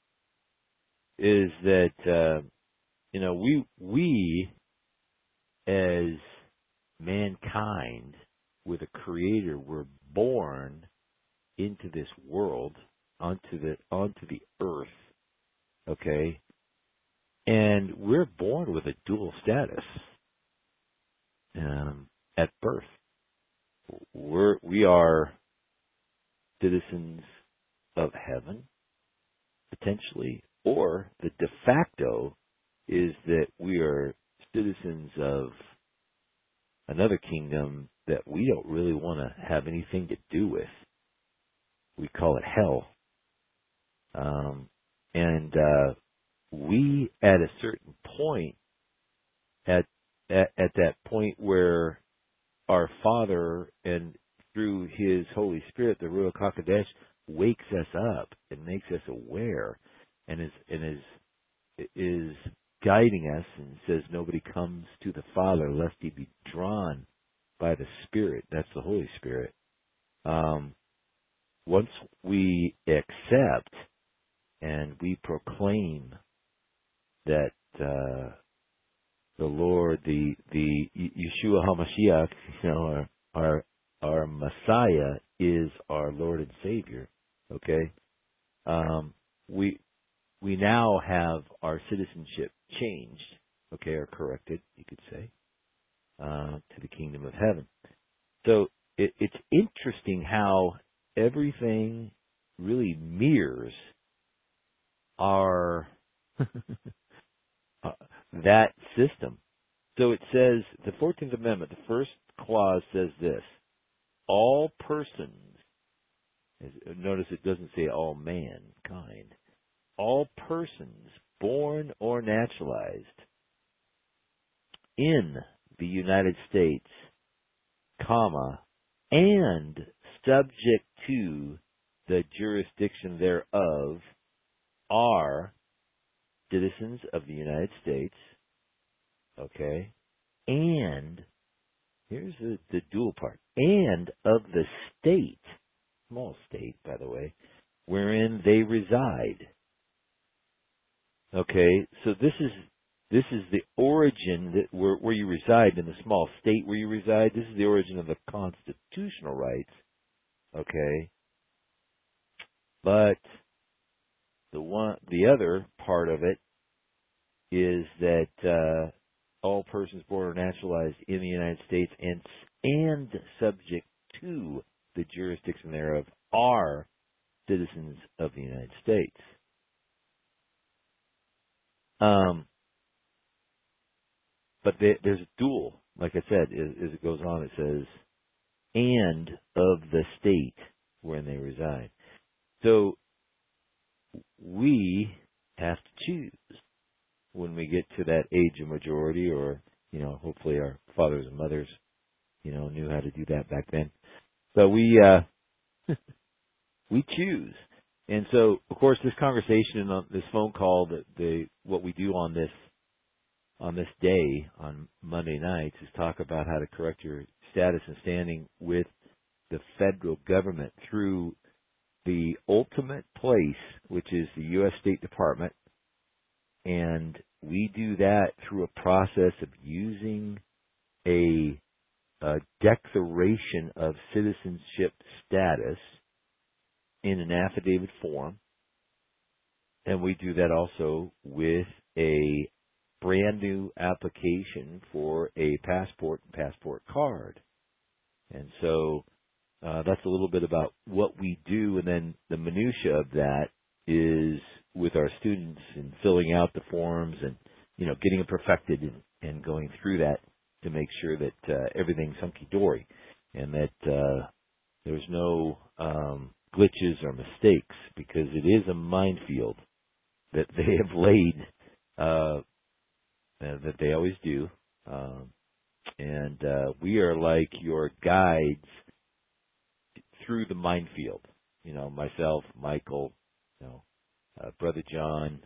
Is that we as mankind with a Creator were born into this world, onto the earth, okay, and we're born with a dual status at birth. We are citizens of heaven, potentially, or the de facto is that we are citizens of another kingdom that we don't really want to have anything to do with. We call it hell. And we, at a certain point, at that point where our Father, and through His Holy Spirit, the Ruach HaKodesh, wakes us up and makes us aware, and is guiding us, and says nobody comes to the Father lest he be drawn by the Spirit. That's the Holy Spirit. Once we accept and we proclaim that the Lord, the Yeshua HaMashiach, our Messiah is our Lord and Savior. Okay, we now have our citizenship changed. Okay, or corrected, you could say, to the kingdom of heaven. So it's interesting how everything really mirrors our that system. So it says, the 14th Amendment, the first clause says this: all persons, notice it doesn't say all mankind, all persons born or naturalized in the United States, comma, and subject to the jurisdiction thereof, are citizens of the United States, okay, and here's the dual part, and of the state, small state, by the way, wherein they reside. Okay, so this is the origin that where you reside, in the small state where you reside. This is the origin of the constitutional rights. Okay, but the other part of it is that all persons born or naturalized in the United States and subject to the jurisdiction thereof are citizens of the United States. But there's a dual, like I said, as it goes on, it says, and of the state wherein they reside. So we have to choose when we get to that age of majority, or, hopefully our fathers and mothers, knew how to do that back then. So we choose. And so, of course, this conversation and this phone call, what we do on this on this day, on Monday nights, is talk about how to correct your status and standing with the federal government through the ultimate place, which is the U.S. State Department. And we do that through a process of using a declaration of citizenship status in an affidavit form. And we do that also with a brand new application for a passport and passport card. And so that's a little bit about what we do, and then the minutia of that is with our students and filling out the forms and, getting it perfected and going through that to make sure that everything's hunky-dory and that there's no glitches or mistakes, because it is a minefield that they have laid, that they always do. And we are like your guides through the minefield. Myself, Michael, Brother John,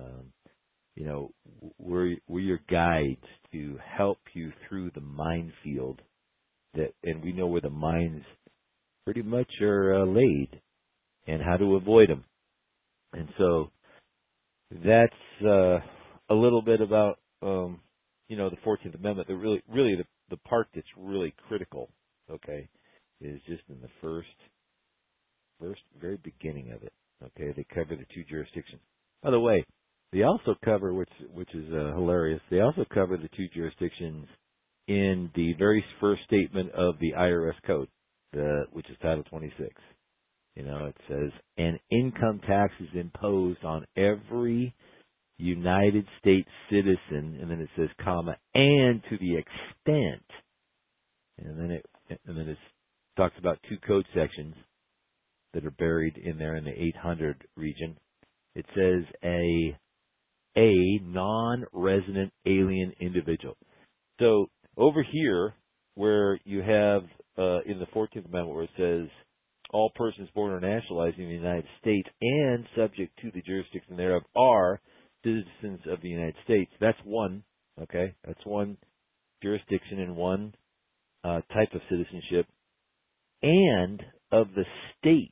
we're your guides to help you through the minefield and we know where the mines pretty much are laid and how to avoid them. And so that's a little bit about the 14th Amendment. The part that's really critical, okay, is just in the first very beginning of it. Okay, they cover the two jurisdictions. By the way, they also cover, which is hilarious, they also cover the two jurisdictions in the very first statement of the IRS code, which is Title 26. It says, an income tax is imposed on every United States citizen, and then it says, comma, and to the extent, and then it talks about two code sections that are buried in there in the 800 region. It says a non-resident alien individual. So over here, where you have in the 14th Amendment where it says all persons born or naturalized in the United States and subject to the jurisdiction thereof are citizens of the United States. That's one, okay? That's one jurisdiction and one type of citizenship. And of the state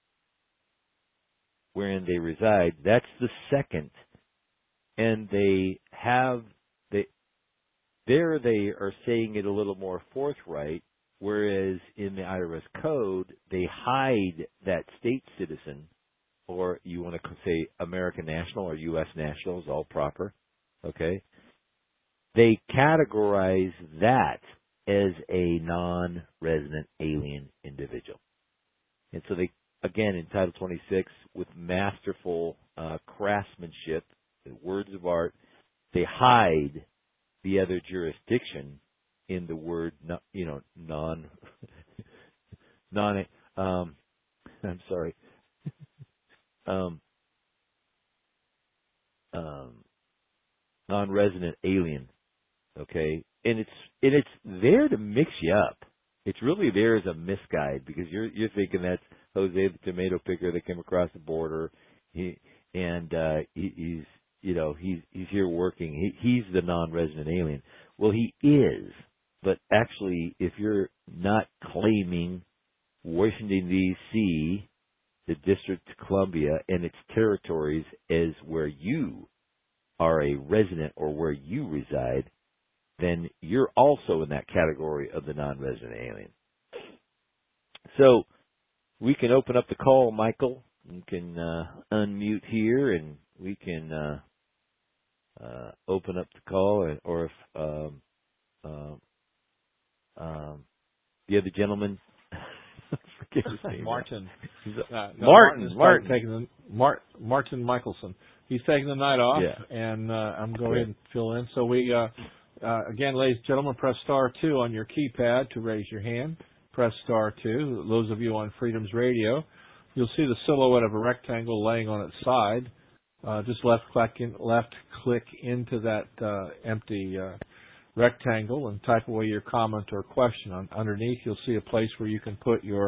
wherein they reside, that's the second. And they are saying it a little more forthright, whereas in the IRS code, they hide that state citizen, or you want to say American national or U.S. national is all proper, okay? They categorize that as a non-resident alien individual. And so they, again, in Title 26, with masterful craftsmanship, words of art, they hide the other jurisdiction in the word, non-resident alien, okay? And it's there to mix you up. It's really there as a misguide, because you're thinking that's Jose the tomato picker that came across the border, he's here working. He's the non-resident alien. Well, he is, but actually, if you're not claiming Washington D.C., the District of Columbia, and its territories as where you are a resident or where you reside, then you're also in that category of the non-resident alien. So we can open up the call, Michael. You can unmute here, and we can open up the call, or if the other gentleman, forget his name. Martin. Martin Michelson. He's taking the night off, yeah. And I'm going to fill in. So we, again, ladies and gentlemen, press star 2 on your keypad to raise your hand. Press star 2. Those of you on Freedom's Radio, you'll see the silhouette of a rectangle laying on its side. Just left click into that empty rectangle and type away your comment or question. Underneath, you'll see a place where you can put your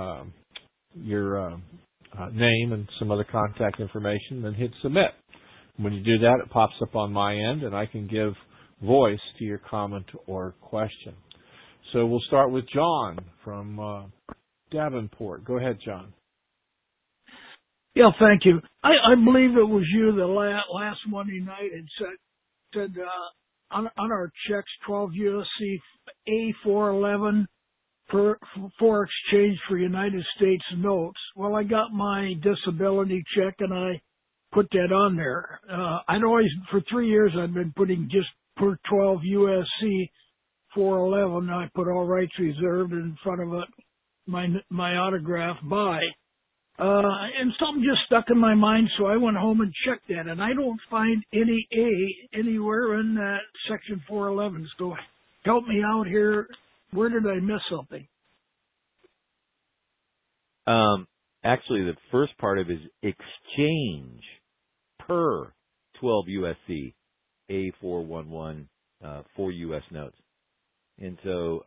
name and some other contact information, then hit submit. When you do that, it pops up on my end, and I can give voice to your comment or question. So we'll start with John from Davenport. Go ahead, John. Yeah, thank you. I believe it was you that last Monday night had said on our checks 12 USC A411 for exchange for United States notes. Well, I got my disability check and I put that on there. I'd always, for 3 years, I've been putting just per 12 USC 411. I put all rights reserved in front of it, my autograph by. And something just stuck in my mind, so I went home and checked that, and I don't find any A anywhere in that section 411. So help me out here. Where did I miss something? Actually, the first part of it is exchange per 12 USC A411 for U.S. notes. And so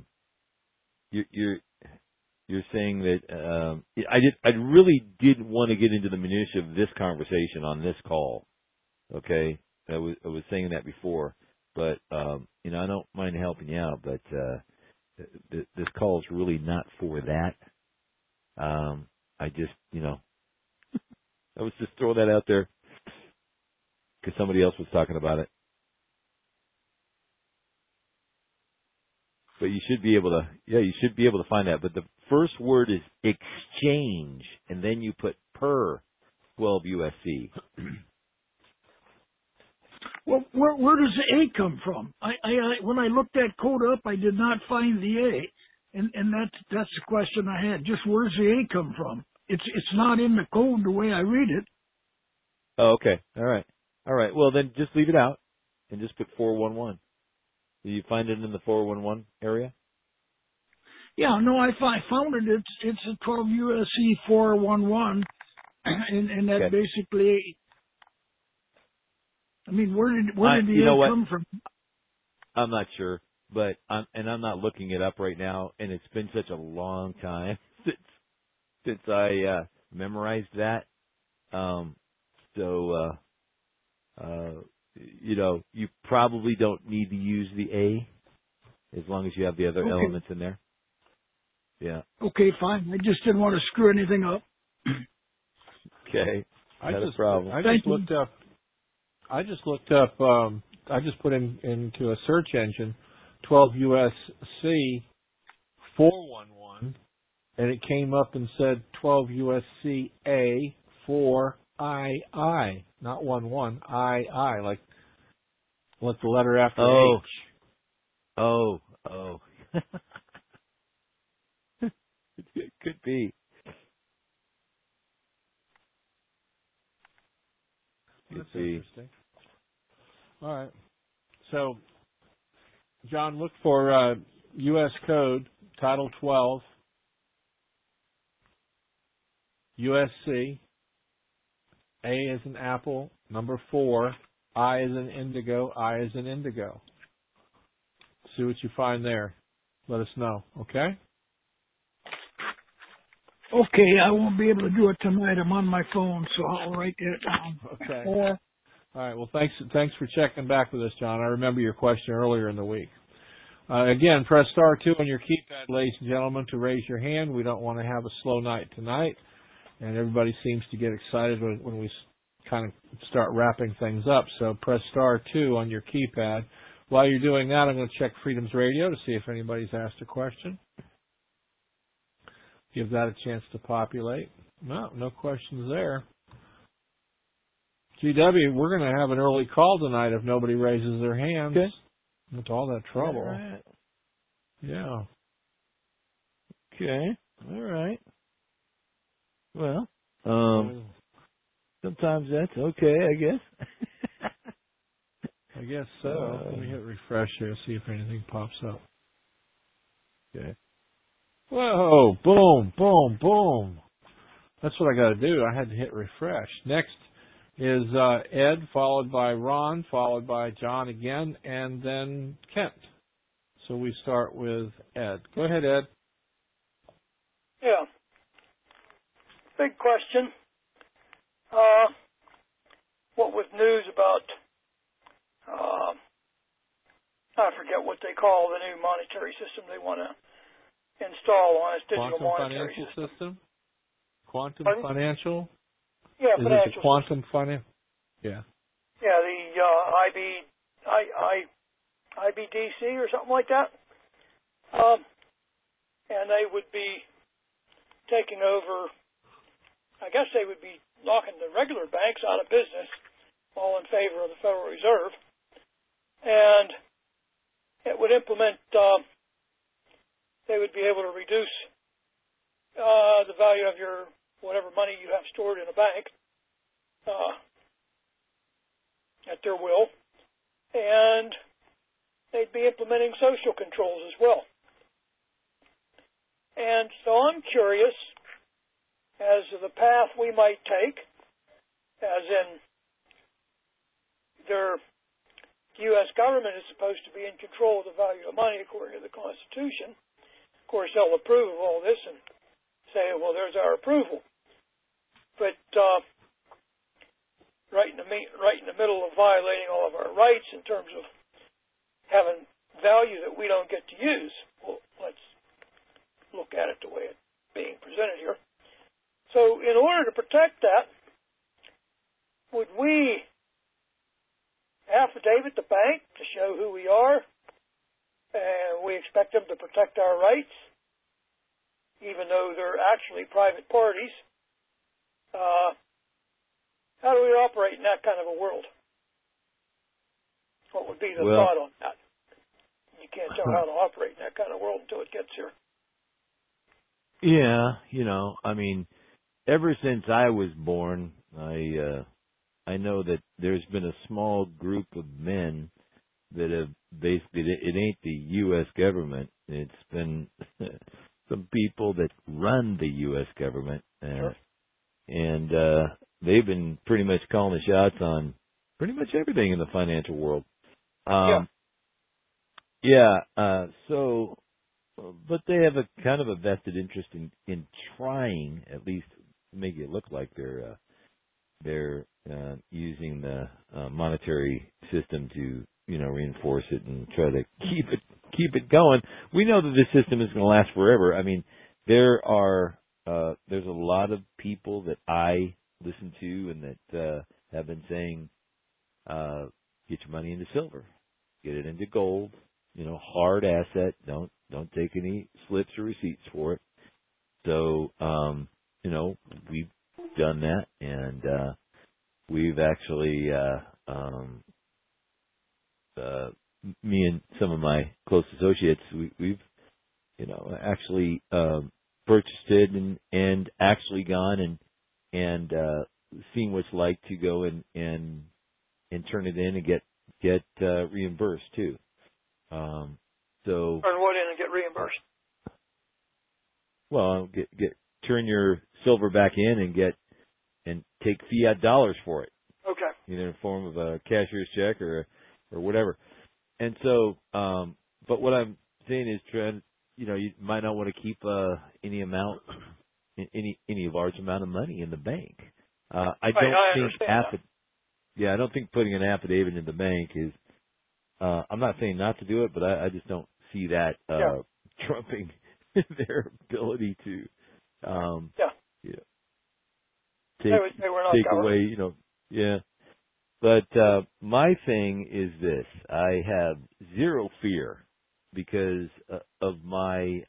you're saying that I really didn't want to get into the minutiae of this conversation on this call. Okay, I was saying that before, but I don't mind helping you out, but this call is really not for that. I just I was just throwing that out there because somebody else was talking about it. But you should be able to find that. But the first word is exchange, and then you put per 12 USC. Well, where does the A come from? I when I looked that code up, I did not find the A, and that's the question I had. Just where's the A come from? It's not in the code the way I read it. Oh, okay. All right. Well, then just leave it out and just put 411. Do you find it in the 411 area? Yeah, no, I found it. It's a 12 USC 411, and that basically. I mean, where did the A come from? I'm not sure, but I'm not looking it up right now, and it's been such a long time since I memorized that. You probably don't need to use the A as long as you have the other elements in there. Yeah. Okay, fine. I just didn't want to screw anything up. Okay. Not a problem. I just looked up. I just put into a search engine 12 USC 411, and it came up and said 12 USC A 4II, not 11, II, like the letter after H. Oh. It could be. That's interesting. All right. So, John, look for U.S. Code, Title 12, USC, A as in apple, number 4, I as in indigo, I as in indigo. See what you find there. Let us know, okay? Okay, I won't be able to do it tonight. I'm on my phone, so I'll write that down. Okay. All right. Well, thanks for checking back with us, John. I remember your question earlier in the week. Again, press *2 on your keypad, ladies and gentlemen, to raise your hand. We don't want to have a slow night tonight, and everybody seems to get excited when we kind of start wrapping things up. So press *2 on your keypad. While you're doing that, I'm going to check Freedom's Radio to see if anybody's asked a question. Give that a chance to populate. No questions there. GW, we're going to have an early call tonight if nobody raises their hands. Okay. With all that trouble. All right. Yeah. Okay. All right. Well, sometimes that's okay, I guess. I guess so. Let me hit refresh here, see if anything pops up. Okay. Whoa, boom, boom, boom. That's what I got to do. I had to hit refresh. Next is Ed, followed by Ron, followed by John again, and then Kent. So we start with Ed. Go ahead, Ed. Yeah. Big question. what with news about, I forget what they call the new monetary system they want to install on its digital monetary system. Quantum Pardon? Financial? Yeah, Is financial. it the Quantum Financial? Yeah. Yeah, the IBDC or something like that. And they would be taking over, I guess they would be knocking the regular banks out of business, all in favor of the Federal Reserve. And it would implement, they would be able to reduce the value of your whatever money you have stored in a bank at their will. And they'd be implementing social controls as well. And so I'm curious as to the path we might take, as in their U.S. government is supposed to be in control of the value of money according to the Constitution. Of course, they'll approve of all this and say, well, there's our approval. But right in the middle of violating all of our rights in terms of having value that we don't get to use. Well, let's look at it the way it's being presented here. So in order to protect that, would we affidavit the bank to show who we are, and we expect them to protect our rights, even though they're actually private parties? How do we operate in that kind of a world? What would be the thought on that? You can't tell how to operate in that kind of world until it gets here. Yeah, I mean, ever since I was born, I know that there's been a small group of men that have basically, it ain't the U.S. government. It's been some people that run the U.S. government. Sure. And they've been pretty much calling the shots on pretty much everything in the financial world. But they have a kind of a vested interest in trying, at least, to make it look like they're using the monetary system to reinforce it and try to keep it going. We know that this system is going to last forever. I mean, there's a lot of people that I listen to and that have been saying, get your money into silver, get it into gold, hard asset. Don't take any slips or receipts for it. So, we've done that, and we've actually, me and some of my close associates, we've actually purchased it and actually gone and seen what it's like to go and turn it in and get reimbursed too. Turn what in and get reimbursed? Well, turn your silver back in and take fiat dollars for it. Okay. Either in the form of a cashier's check or whatever. And so, but what I'm saying is, Trent, you might not want to keep any large amount of money in the bank. I don't think putting an affidavit in the bank is. I'm not saying not to do it, but I just don't see that trumping their ability to take away, But my thing is this: I have zero fear because of my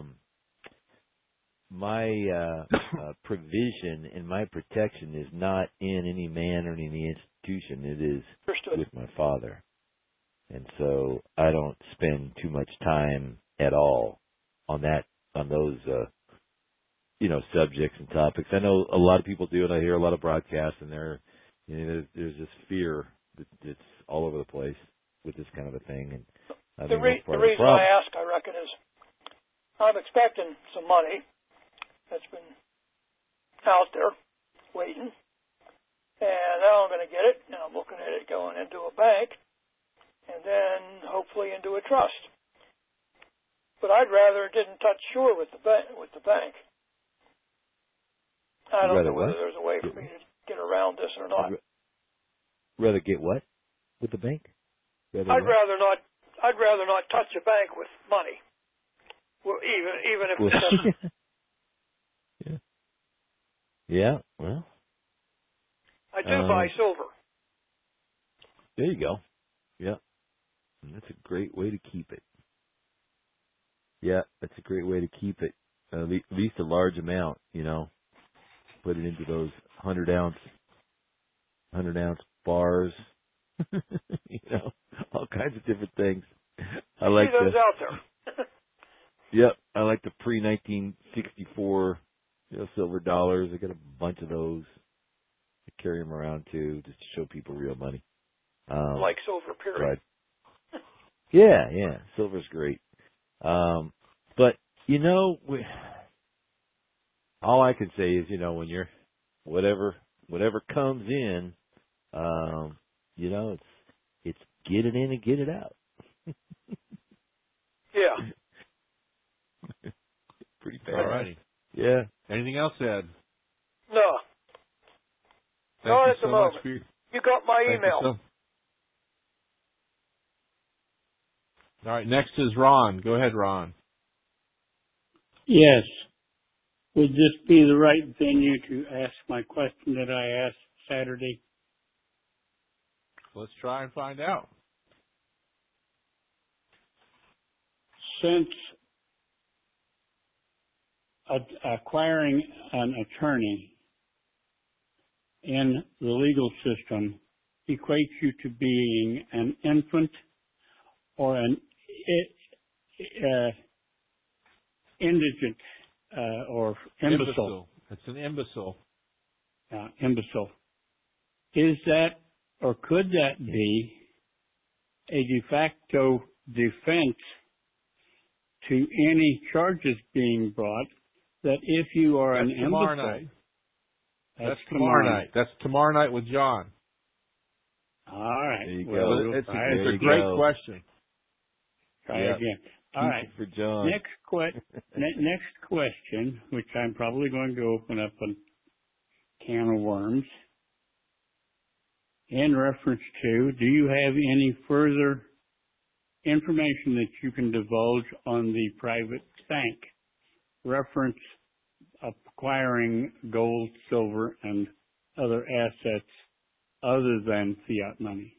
provision and my protection is not in any man or in any institution. It is with my Father. And so I don't spend too much time at all on those subjects and topics. I know a lot of people do, and I hear a lot of broadcasts, and there's this fear that's all over the place with this kind of a thing. And I the reason I ask, I reckon, is I'm expecting some money that's been out there waiting, and now I'm going to get it. Now I'm looking at it going into a bank, and then hopefully into a trust. But I'd rather it didn't touch shore with the bank. I don't know whether there's a way for me to get around this or not. rather get what with the bank? I'd rather not touch a bank with money. Well, even if it's yeah. Yeah. Well, I do buy silver. There you go. Yeah. And that's a great way to keep it. Yeah, that's a great way to keep it. At least a large amount, Put it into those 100-ounce bars. All kinds of different things. I like those out there. Yep, I like the pre-1964 silver dollars. I got a bunch of those. I carry them around too, just to show people real money. Like silver, period. Yeah, silver's great. But all I can say is, when you're whatever comes in, it's get it in and get it out. Yeah. Pretty fast. All righty. Yeah. Anything else, Ed? No. Not at the moment. You got my email. All right, next is Ron. Go ahead, Ron. Yes. Would this be the right venue to ask my question that I asked Saturday? Let's try and find out. Since acquiring an attorney in the legal system equates you to being an infant or an indigent or imbecile. It's an imbecile. Imbecile. Is that, or could that be, a de facto defense to any charges being brought that if you are an imbecile... Tomorrow night. That's tomorrow night. That's tomorrow night with John. All right. There you well, go. It's a great question. Try again. All right. For John. Next question, which I'm probably going to open up a can of worms. In reference to, do you have any further information that you can divulge on the private bank? Reference acquiring gold, silver, and other assets other than fiat money.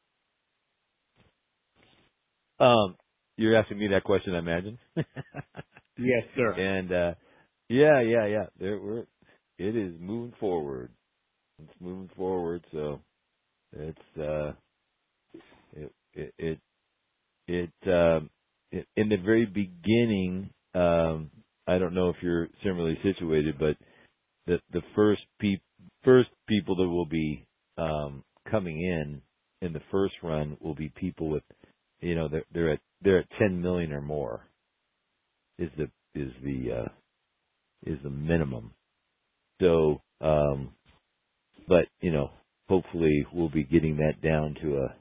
You're asking me that question, I imagine. Yes, sir. And yeah. It is moving forward. It's moving forward. So it's in the very beginning. I don't know if you're similarly situated, but the first people that will be coming in the first run will be people with, they're at 10 million or more is the minimum. So, but hopefully we'll be getting that down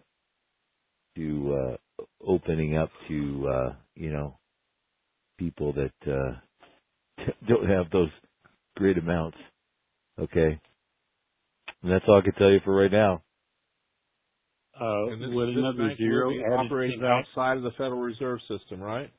to opening up to people that don't have those great amounts. Okay, and that's all I can tell you for right now. With another zero operating outside of the Federal Reserve System, right?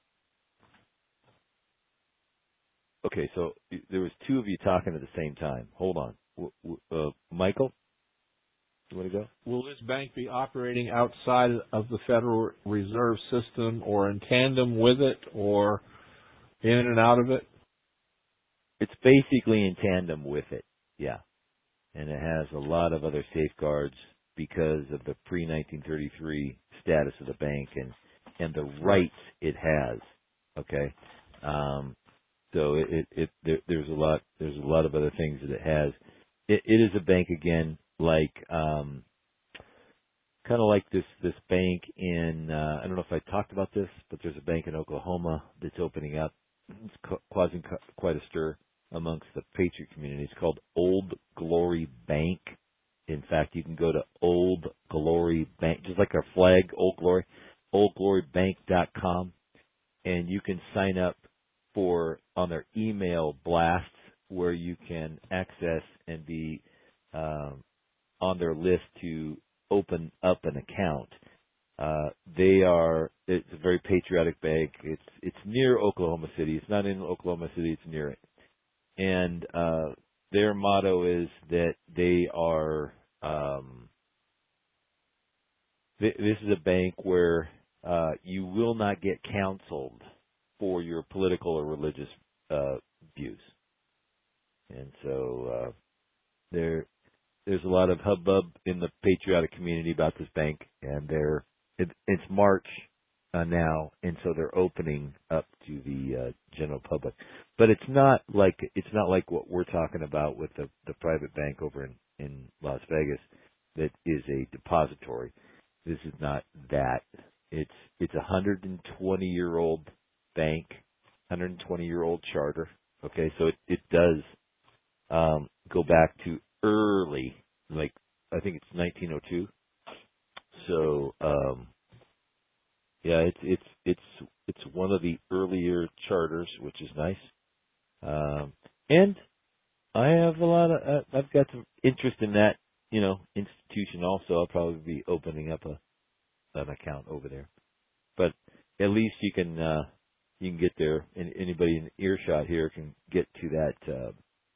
Okay, so there was two of you talking at the same time. Hold on, Michael, you want to go? Will this bank be operating outside of the Federal Reserve System, or in tandem with it, or in and out of it? It's basically in tandem with it, yeah. And it has a lot of other safeguards because of the pre-1933 status of the bank and the rights it has. Okay, so there's a lot of other things that it has. It is a bank again, like kind of like this bank in I don't know if I talked about this, but there's a bank in Oklahoma that's opening up. It's causing quite a stir amongst the Patriot community. It's called Old Glory Bank. In fact, you can go to Old Glory Bank, just like our flag, Old Glory, oldglorybank.com, and you can sign up on their email blasts where you can access and be on their list to open up an account. It's a very patriotic bank. It's near Oklahoma City. It's not in Oklahoma City, it's near it. And their motto is that they are this is a bank where you will not get counseled for your political or religious views. And so there's a lot of hubbub in the patriotic community about this bank, and it's March now, and so they're opening up to the general public. But it's not like what we're talking about with the private bank over in Las Vegas that is a depository. This is not that. It's a 120-year-old bank, 120-year-old charter. Okay, so it does go back to early, like I think it's 1902. So yeah, it's one of the earlier charters, which is nice. And I have I've got some interest in that, institution also. I'll probably be opening up an account over there. But at least you can get there, and anybody in earshot here can get to that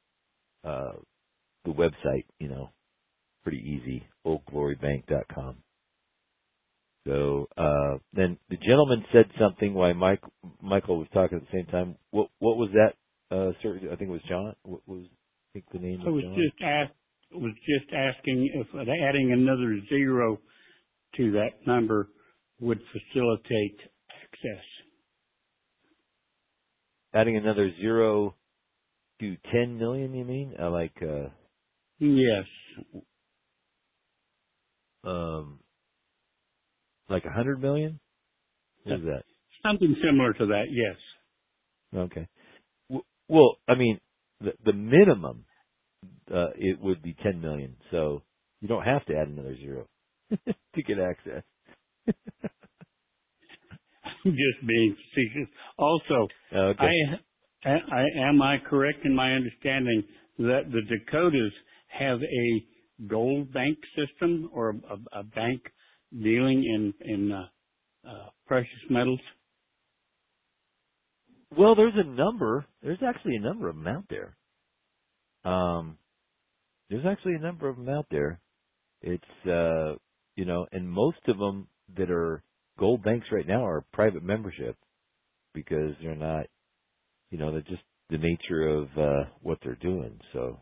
the website, pretty easy, oldglorybank.com. So then the gentleman said something while Michael was talking at the same time. What was that? Sir, I think it was John. What was the name of John? I was just asking if adding another zero to that number would facilitate access. Adding another 0 to 10 million, you mean? Yes. Like 100 million? What is that? Something similar to that, yes. Okay. Well, I mean, the minimum, it would be 10 million. So you don't have to add another 0 to get access. I'm just being facetious. Also, okay. Am I correct in my understanding that the Dakotas have a gold bank system or a bank dealing in precious metals? Well, there's actually a number of them out there. It's, and most of them that are gold banks right now are private membership because they're not, they're just the nature of what they're doing. So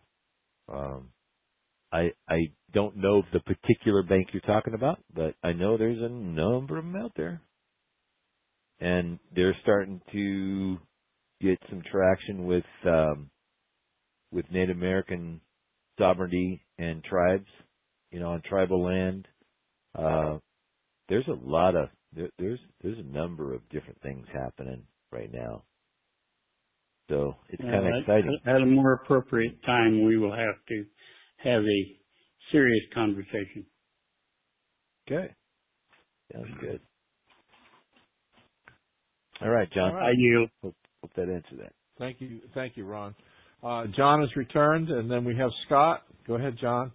I don't know the particular bank you're talking about, but I know there's a number of them out there. And they're starting to get some traction with Native American sovereignty and tribes, on tribal land. There's a number of different things happening right now. So it's kind of exciting. At a more appropriate time, we will have to have a serious conversation. Okay. Sounds good. All right, John. All right, you. Hope that answered that. Thank you, Ron. John has returned, and then we have Scott. Go ahead, John.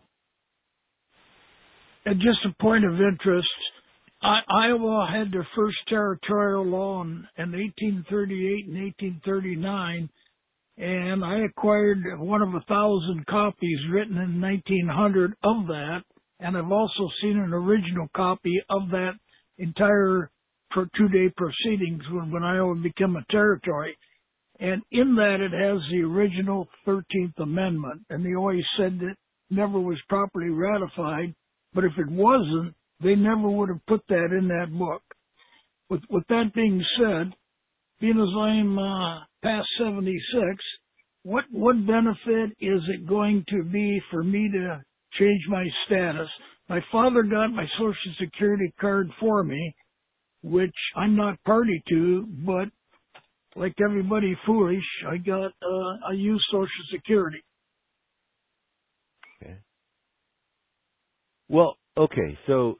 And just a point of interest, Iowa had their first territorial law in 1838 and 1839, and I acquired one of 1,000 copies written in 1900 of that, and I've also seen an original copy of that entire 2-day proceedings when Iowa became a territory. And in that it has the original 13th Amendment, and they always said that never was properly ratified, but if it wasn't, they never would have put that in that book. With that being said, being as I'm past 76, what benefit is it going to be for me to change my status? My father got my Social Security card for me, which I'm not party to, but like everybody foolish, I use Social Security. Okay. Well, okay, so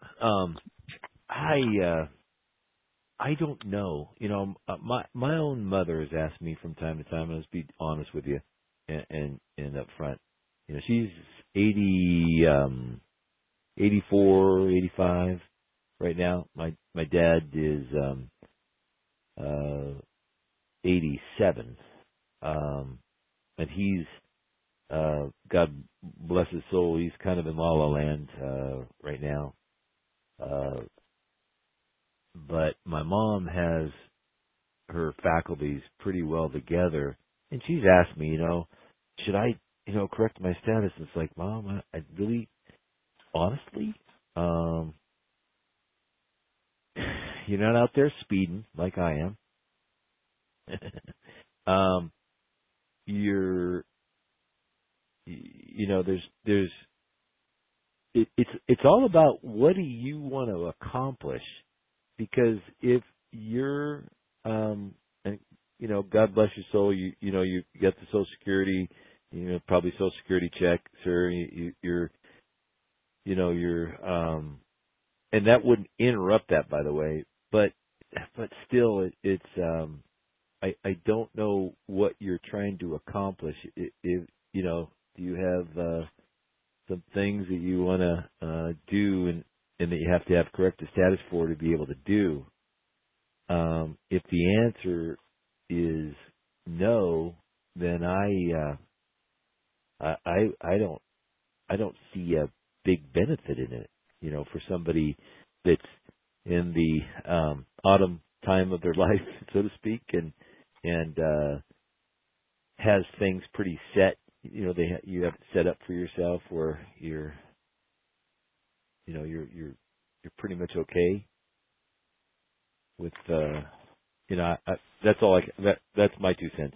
I don't know. My own mother has asked me from time to time, and let's be honest with you, and up front, she's 80. 84, 85 right now. My dad is 87, and he's God bless his soul. He's kind of in La La Land right now. But my mom has her faculties pretty well together, and she's asked me, should I, correct my status? And it's like, Mom, I really, honestly, you're not out there speeding like I am. It's all about what do you want to accomplish, because if you're, God bless your soul, you get the Social Security, probably Social Security check, sir, and that wouldn't interrupt that, by the way, but still, I don't know what you're trying to accomplish. If do you have some things that you want to do and that you have to have corrective status for to be able to do? If the answer is no, then I don't see a big benefit in it. For somebody that's in the autumn time of their life, so to speak, and has things pretty set. You have it set up for yourself where you're pretty much okay with that's all that's my 2 cents.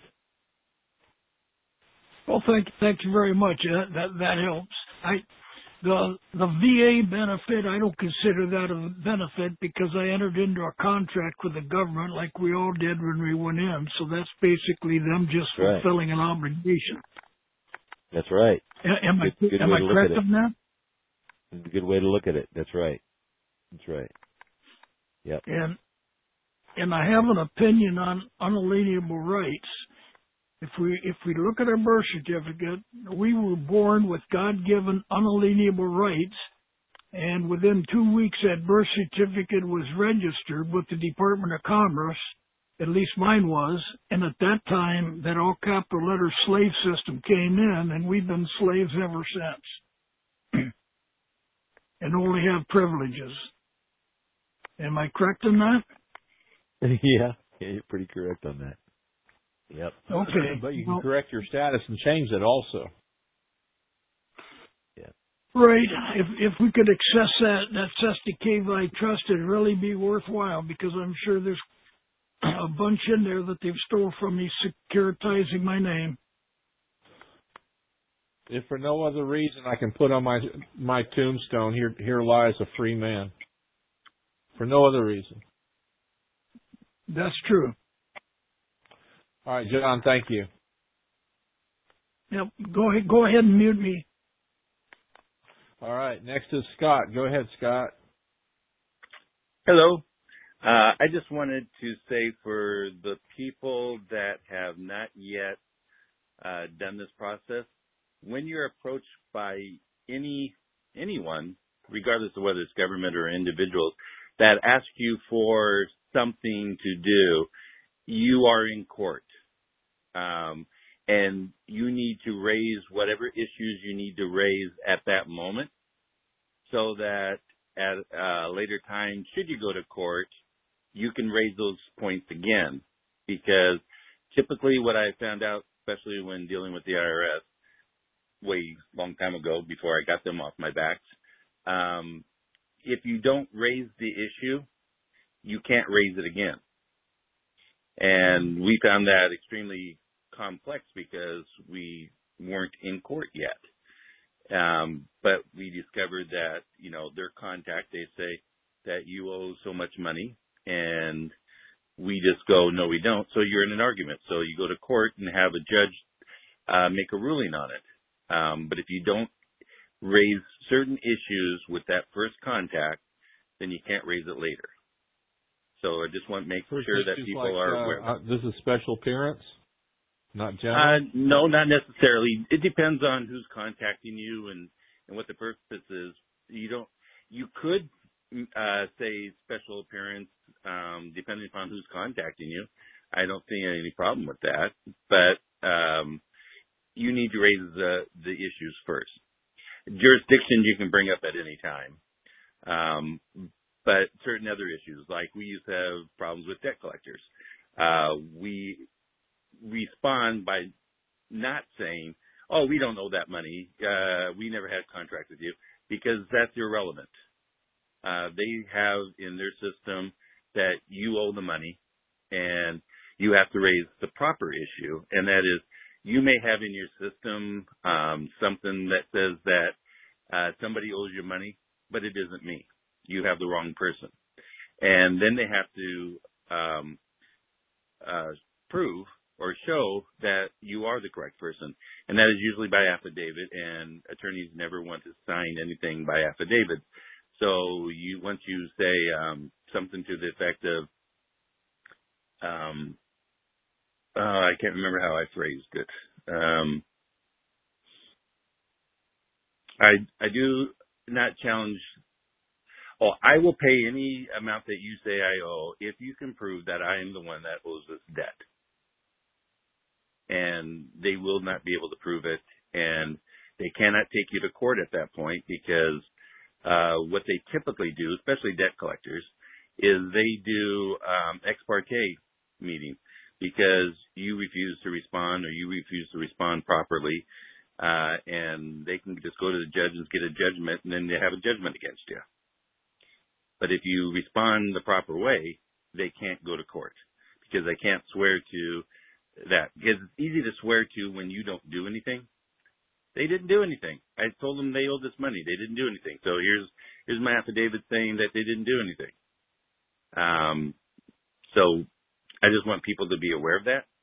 Well, thank you very much. That helps. The VA benefit, I don't consider that a benefit because I entered into a contract with the government like we all did when we went in. So that's basically them just fulfilling an obligation. That's right. Am I correct on that? It's a good way to look at it. That's right. That's right. Yep. And I have an opinion on unalienable rights. If we look at our birth certificate, we were born with God-given unalienable rights, and within 2 weeks that birth certificate was registered with the Department of Commerce, at least mine was, and at that time that all capital letter slave system came in, and we've been slaves ever since, and only have privileges. Am I correct in that? Yeah, you're pretty correct on that. Yep. Okay. But you can correct your status and change it also. Yeah. Right. If we could access that Cestui Que Vie trust, it'd really be worthwhile because I'm sure there's a bunch in there that they've stole from me, securitizing my name. If for no other reason, I can put on my tombstone, here lies a free man. For no other reason. That's true. All right, John, thank you. Yep, go ahead and mute me. All right, next is Scott. Go ahead, Scott. Hello. I just wanted to say for the people that have not yet done this process, when you're approached by anyone, regardless of whether it's government or individuals, that ask you for something to do, you are in court. And you need to raise whatever issues you need to raise at that moment so that at a later time, should you go to court, you can raise those points again. Because typically what I found out, especially when dealing with the IRS, way long time ago before I got them off my backs, if you don't raise the issue, you can't raise it again. And we found that extremely complex because we weren't in court yet. But we discovered that, their contact, they say that you owe so much money, and we just go, no, we don't. So you're in an argument. So you go to court and have a judge make a ruling on it. But if you don't raise certain issues with that first contact, then you can't raise it later. So I just want to make sure that people are aware. This is special appearance, not general? No, not necessarily. It depends on who's contacting you and what the purpose is. You don't, You could say special appearance, depending upon who's contacting you. I don't see any problem with that, but you need to raise the issues first. Jurisdiction you can bring up at any time, but certain other issues, like we used to have problems with debt collectors. We respond by not saying, "Oh, we don't owe that money. We never had a contract with you," because that's irrelevant. They have in their system that you owe the money, and you have to raise the proper issue, and that is you may have in your system something that says that somebody owes you money, but it isn't me. You have the wrong person. And then they have to prove or show that you are the correct person, and that is usually by affidavit, and attorneys never want to sign anything by affidavit. So once you say something to the effect of, I can't remember how I phrased it. I do not challenge. Oh, I will pay any amount that you say I owe if you can prove that I am the one that owes this debt. And they will not be able to prove it, and they cannot take you to court at that point, because what they typically do, especially debt collectors, is they do ex parte meeting, because you refuse to respond or you refuse to respond properly, and they can just go to the judge and get a judgment, and then they have a judgment against you. But if you respond the proper way, they can't go to court, because they can't swear to that. Because it's easy to swear to when you don't do anything. They didn't do anything. I told them they owed this money. They didn't do anything. So here's my affidavit saying that they didn't do anything. So I just want people to be aware of that.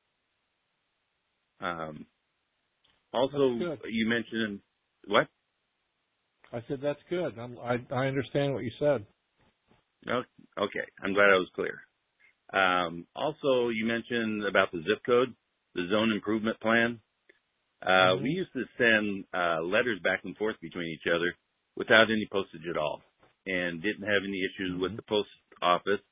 Also, you mentioned what? I said that's good. I understand what you said. Okay, I'm glad I was clear. Also, you mentioned about the zip code, the zone improvement plan. We used to send letters back and forth between each other without any postage at all, and didn't have any issues with the post office.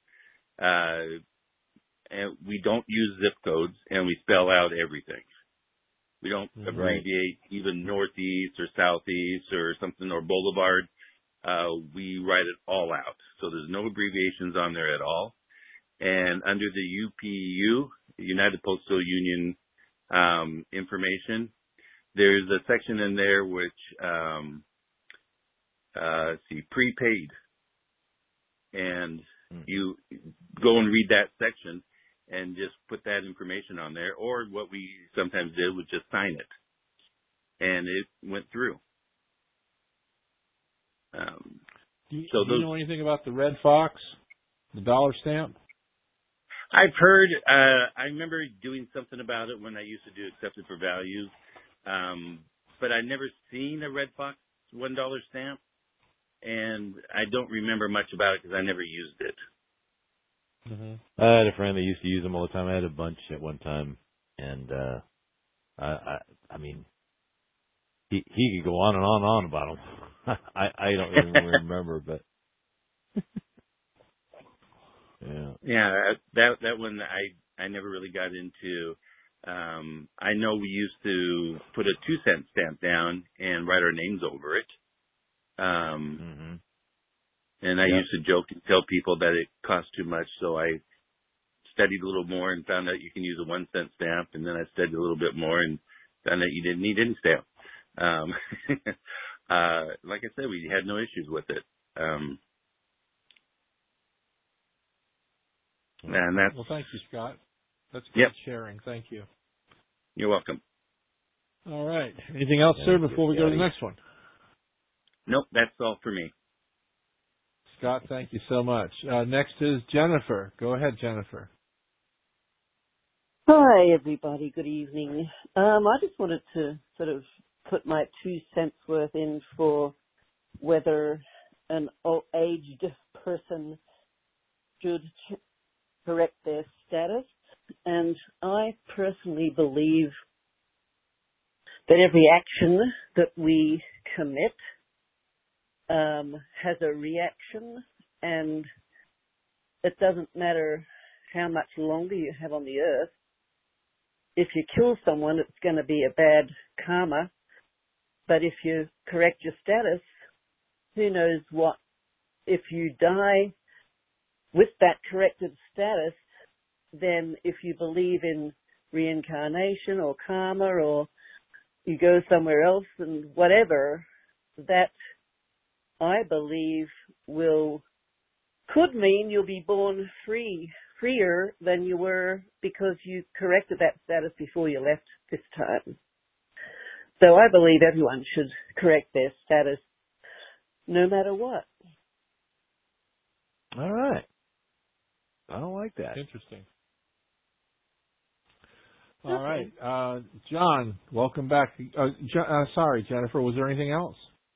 And we don't use zip codes, and we spell out everything. We don't abbreviate even northeast or southeast or something, or boulevard. We write it all out. So there's no abbreviations on there at all. And under the UPU, United Postal Union information, there's a section in there which, prepaid. And you go and read that section and just put that information on there. Or what we sometimes did was just sign it. And it went through. Do you know anything about the Red Fox, the dollar stamp? I've heard. I remember doing something about it when I used to do accepted for value, but I never seen a Red Fox $1 stamp, and I don't remember much about it because I never used it. I had a friend that used to use them all the time. I had a bunch at one time, and I mean, he could go on and on about them. I don't even remember, but yeah, that one I never really got into. I know we used to put a 2-cent stamp down and write our names over it. And I used to joke and tell people that it cost too much, so I studied a little more and found out you can use a 1-cent stamp, and then I studied a little bit more and found out you didn't need any stamp. Like I said, we had no issues with it. And that's, well, thank you, Scott. That's good sharing. Thank you. You're welcome. All right. Anything else, sir, before we go to the next one? Nope, that's all for me. Scott, thank you so much. Next is Jennifer. Go ahead, Jennifer. Hi, everybody. Good evening. I just wanted to sort of put my 2 cents worth in for whether an aged person should correct their status. And I personally believe that every action that we commit has a reaction, and it doesn't matter how much longer you have on the earth. If you kill someone, it's going to be a bad karma. But if you correct your status, who knows what? If you die with that corrected status, then if you believe in reincarnation or karma, or you go somewhere else and whatever, that I believe could mean you'll be born freer than you were because you corrected that status before you left this time. So I believe everyone should correct their status no matter what. All right. I don't like that. Interesting. All right. John, welcome back. Sorry, Jennifer, was there anything else?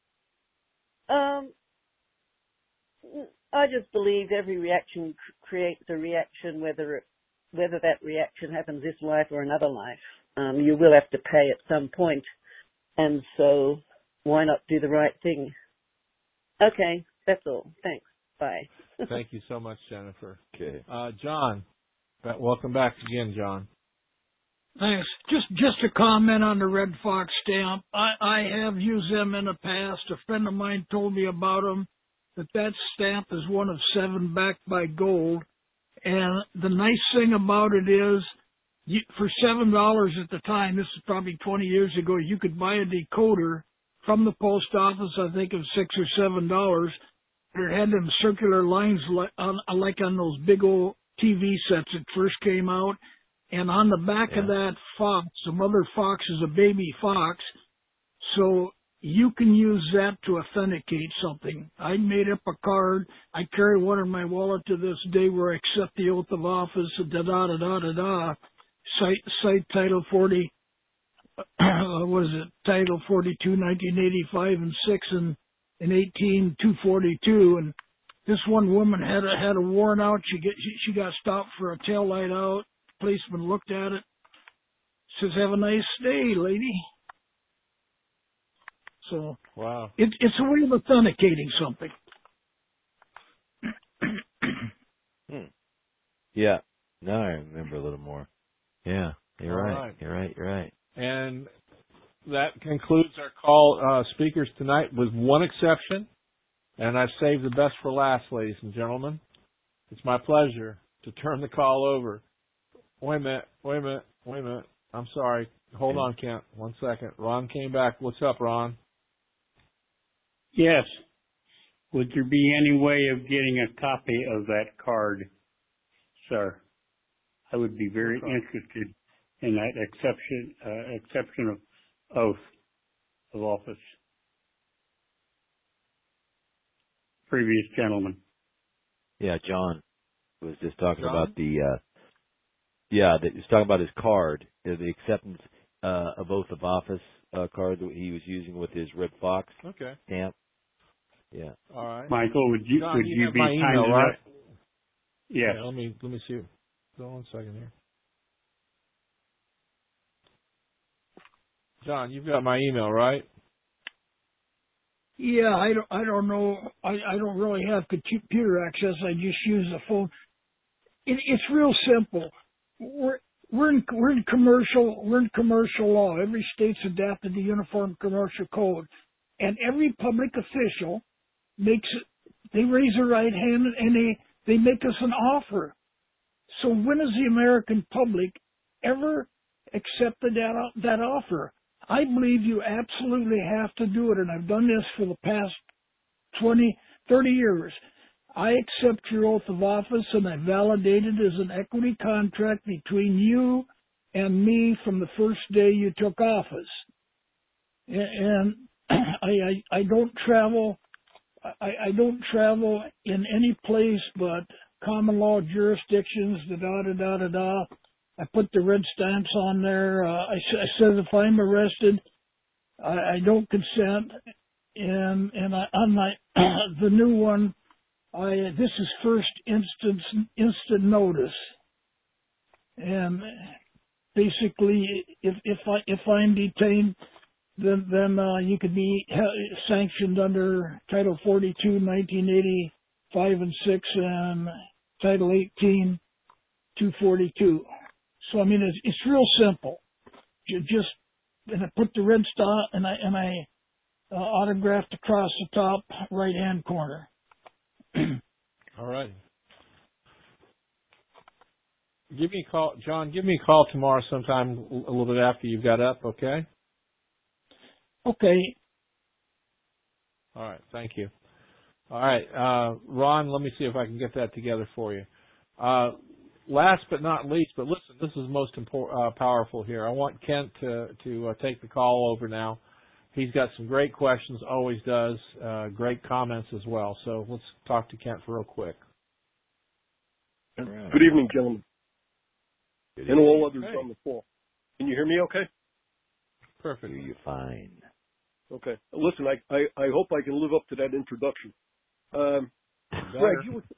I just believe every reaction creates a reaction, whether that reaction happens this life or another life. You will have to pay at some point, and so why not do the right thing? Okay, that's all. Thanks. Bye. Thank you so much, Jennifer. Okay. John, welcome back again, John. Thanks. Just to comment on the Red Fox stamp, I have used them in the past. A friend of mine told me about them, that stamp is one of 7 backed by gold. And the nice thing about it is, for $7 at the time, this is probably 20 years ago, you could buy a decoder from the post office, I think of $6 or $7. It had them circular lines like on those big old TV sets that first came out. And on the back of that fox, the mother fox is a baby fox. So you can use that to authenticate something. I made up a card. I carry one in my wallet to this day where I accept the oath of office, da-da-da-da-da-da. Cite Title 40, Title 42, 1985, and 6 and 18, 242. And this one woman had a warrant out. She got stopped for a taillight out. Policeman looked at it, says, "Have a nice day, lady." So wow, it's a way of authenticating something. Yeah, now I remember a little more. Yeah, you're right. You're right. And that concludes our call speakers tonight, with one exception, and I've saved the best for last, ladies and gentlemen. It's my pleasure to turn the call over. Wait a minute. I'm sorry. Hold on, Kent. 1 second. Ron came back. What's up, Ron? Yes. Would there be any way of getting a copy of that card, sir? I would be very interested in that exception of oath of office. Previous gentleman. Yeah, John was just talking about he's talking about his card, the acceptance of oath of office card that he was using with his Red Fox stamp. Yeah. All right. Michael, would you John, be my kind email, enough? right? Yes. Yeah, let me see. Hold on 1 second here. John, you've got my email, right? Yeah, I don't know. I don't really have computer access. I just use the phone. It's real simple. We're in commercial law. Every state's adapted the Uniform Commercial Code, and every public official they raise their right hand and they make us an offer. So when has the American public ever accepted that offer? I believe you absolutely have to do it, and I've done this for the past 20, 30 years. I accept your oath of office, and I validate it as an equity contract between you and me from the first day you took office. And I don't travel. I don't travel in any place but common law jurisdictions. Da-da-da-da-da. I put the red stamps on there. I said if I'm arrested, I don't consent. And on the new one, this is first instant notice. And basically, if I'm detained, then you could be sanctioned under Title 42, 1985 and 6, and Title 18, 242. So I mean, it's real simple. You just and I put the red star and I autographed across the top right hand corner. All right. Give me a call, John. Give me a call tomorrow sometime a little bit after you've got up. Okay. Okay. All right. Thank you. All right, Ron. Let me see if I can get that together for you. Last but not least, but listen, this is most powerful here. I want Kent to take the call over now. He's got some great questions, always does, great comments as well. So let's talk to Kent for real quick. Right. Good evening, gentlemen. Good evening. And all others on the call. Can you hear me okay? Perfect. Hear you fine. Okay. Listen, I hope I can live up to that introduction. Greg,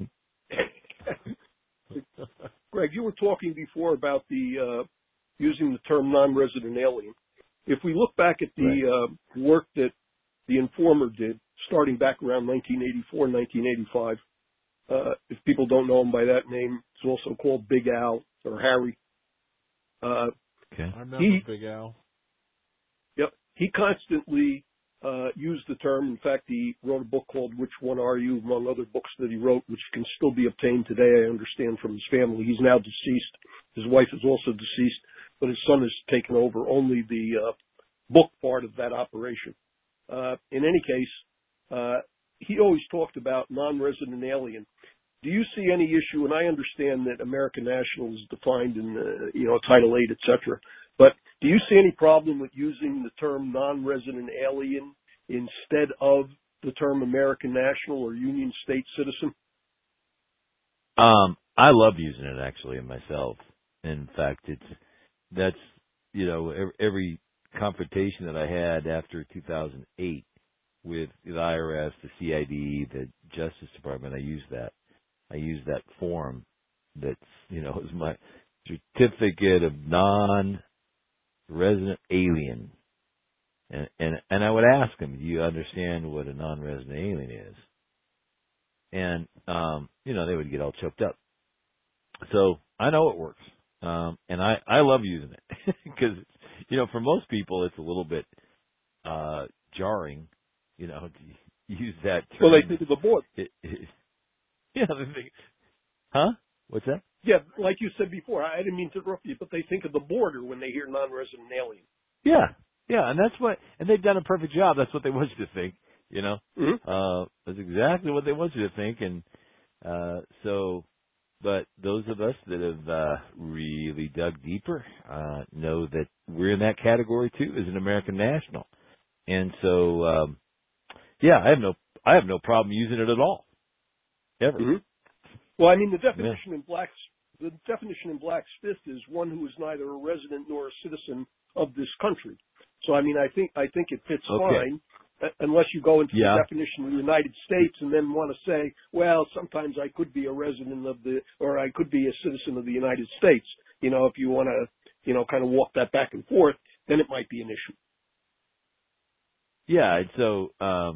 Greg, you were talking before about the using the term non-resident alien. If we look back at the work that the Informer did, starting back around 1984, 1985, if people don't know him by that name, it's also called Big Al or Harry. Okay. I remember Big Al. Yep. He constantly used the term. In fact, he wrote a book called Which One Are You, among other books that he wrote, which can still be obtained today, I understand, from his family. He's now deceased. His wife is also deceased, but his son has taken over only the book part of that operation. In any case, he always talked about non-resident alien. Do you see any issue, and I understand that American national is defined in, Title 8, et cetera, but do you see any problem with using the term non-resident alien instead of the term American national or Union State citizen? I love using it actually myself. In fact, that's every confrontation that I had after 2008 with the IRS, the CID, the Justice Department, I use that form that's is my certificate of non-resident alien, and I would ask them, do you understand what a non-resident alien is? And they would get all choked up. So I know it works, and I love using it because for most people it's a little bit jarring, to use that term. Well, they think of the board. Yeah, they think, huh? What's that? Yeah, like you said before, I didn't mean to interrupt you, but they think of the border when they hear non-resident alien. Yeah, and and they've done a perfect job. That's what they want you to think, Mm-hmm. That's exactly what they want you to think, and but those of us that have really dug deeper know that we're in that category too, as an American national, and so I have no problem using it at all, ever. Mm-hmm. Well, I mean, the definition in Black's Fifth is one who is neither a resident nor a citizen of this country. So, I mean, I think it fits fine, unless you go into the definition of the United States and then want to say, well, sometimes I could be a resident or I could be a citizen of the United States. If you want to, kind of walk that back and forth, then it might be an issue. Yeah, and so,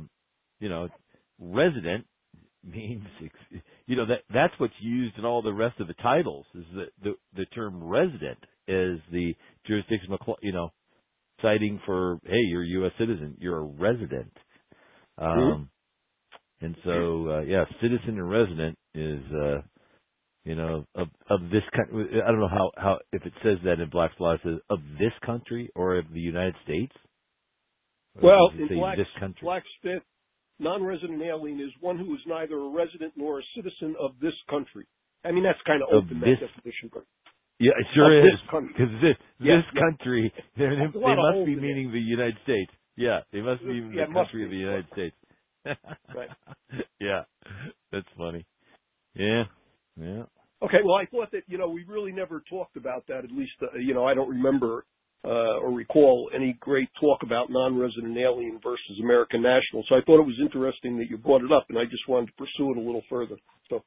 resident means, that's what's used in all the rest of the titles, is the term resident is the jurisdictional, citing for, hey, you're a U.S. citizen, you're a resident. And so, citizen and resident is, of this country. I don't know how if it says that in Black's Law, it says of this country or of the United States. Well, in Black's Fifth, non-resident alien is one who is neither a resident nor a citizen of this country. I mean, that's kind of open, that definition. Yeah, it sure is. Because this country, they must be meaning the United States. Yeah, they must be the country of the United States. Right. Yeah, that's funny. Yeah. Okay, well, I thought that, we really never talked about that. At least, I don't remember or recall any great talk about non-resident alien versus American national. So I thought it was interesting that you brought it up, and I just wanted to pursue it a little further. So,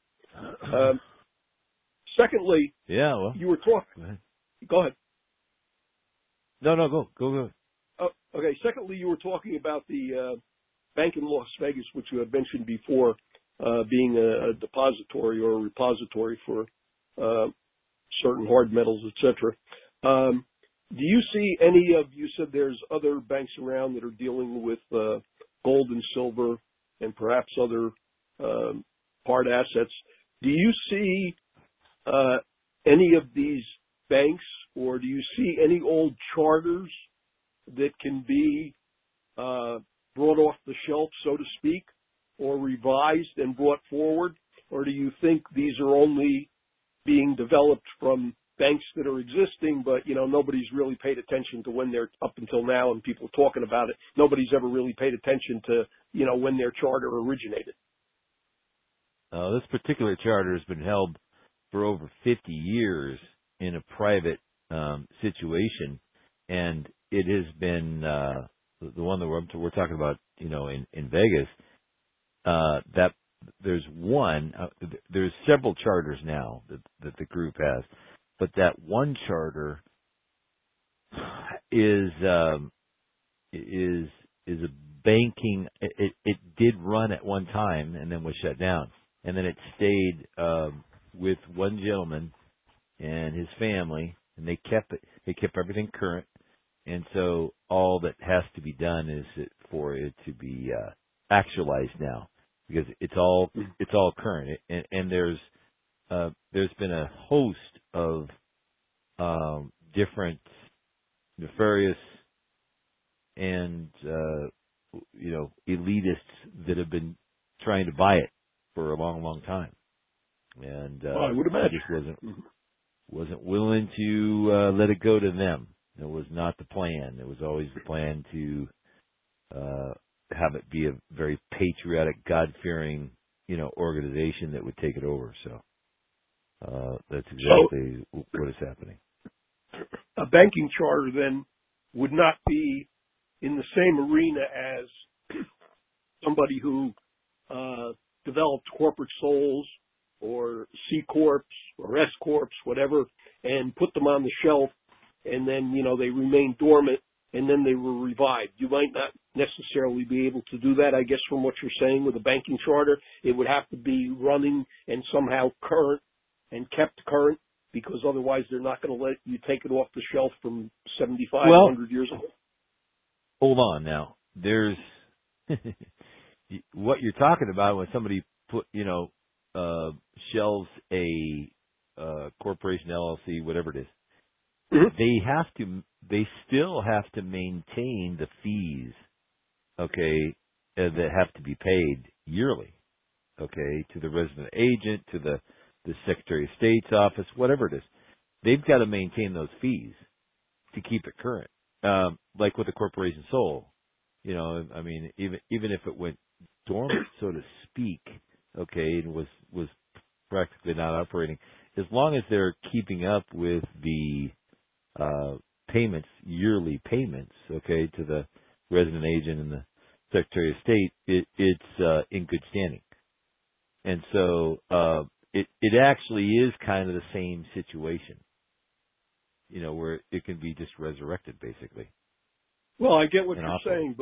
secondly, you were talking. Go ahead. Go ahead. No, go. Okay. Secondly, you were talking about the bank in Las Vegas, which you had mentioned before, being a depository or a repository for certain hard metals, etc. Do you see any of, you said there's other banks around that are dealing with gold and silver and perhaps other hard assets. Do you see any of these banks, or do you see any old charters that can be brought off the shelf, so to speak, or revised and brought forward? Or do you think these are only being developed from banks that are existing, but, nobody's really paid attention to when they're up until now, and people are talking about it. Nobody's ever really paid attention to, when their charter originated. This particular charter has been held for over 50 years in a private situation, and it has been the one that we're talking about, in Vegas. That there's one. There's several charters now that the group has, but that one charter is a banking. It did run at one time and then was shut down, and then it stayed with one gentleman and his family, and they kept it. They kept everything current, and so all that has to be done is for it to be actualized now, because it's all current, and there's been a host of different nefarious and elitists that have been trying to buy it for a long time, and I would imagine just wasn't willing to let it go to them. It was not the plan. It was always the plan to have it be a very patriotic, God-fearing, organization that would take it over. So that's exactly what is happening. A banking charter then would not be in the same arena as somebody who developed corporate souls or C Corps or S Corps, whatever, and put them on the shelf, and then, they remained dormant, and then they were revived. You might not necessarily be able to do that, I guess, from what you're saying with a banking charter. It would have to be running and somehow current and kept current, because otherwise they're not going to let you take it off the shelf from 7,500 years ago. Hold on now. There's what you're talking about when somebody shelves a corporation, LLC, whatever it is. Mm-hmm. They still have to maintain the fees, okay, that have to be paid yearly, okay, to the resident agent, to the Secretary of State's office, whatever it is. They've got to maintain those fees to keep it current. Like with the corporation soul, even if it went dormant, so to speak, okay, and was practically not operating, as long as they're keeping up with the payments, yearly payments, okay, to the resident agent and the Secretary of State, it's in good standing. And so it actually is kind of the same situation, where it can be just resurrected, basically. Well, I get what you're saying,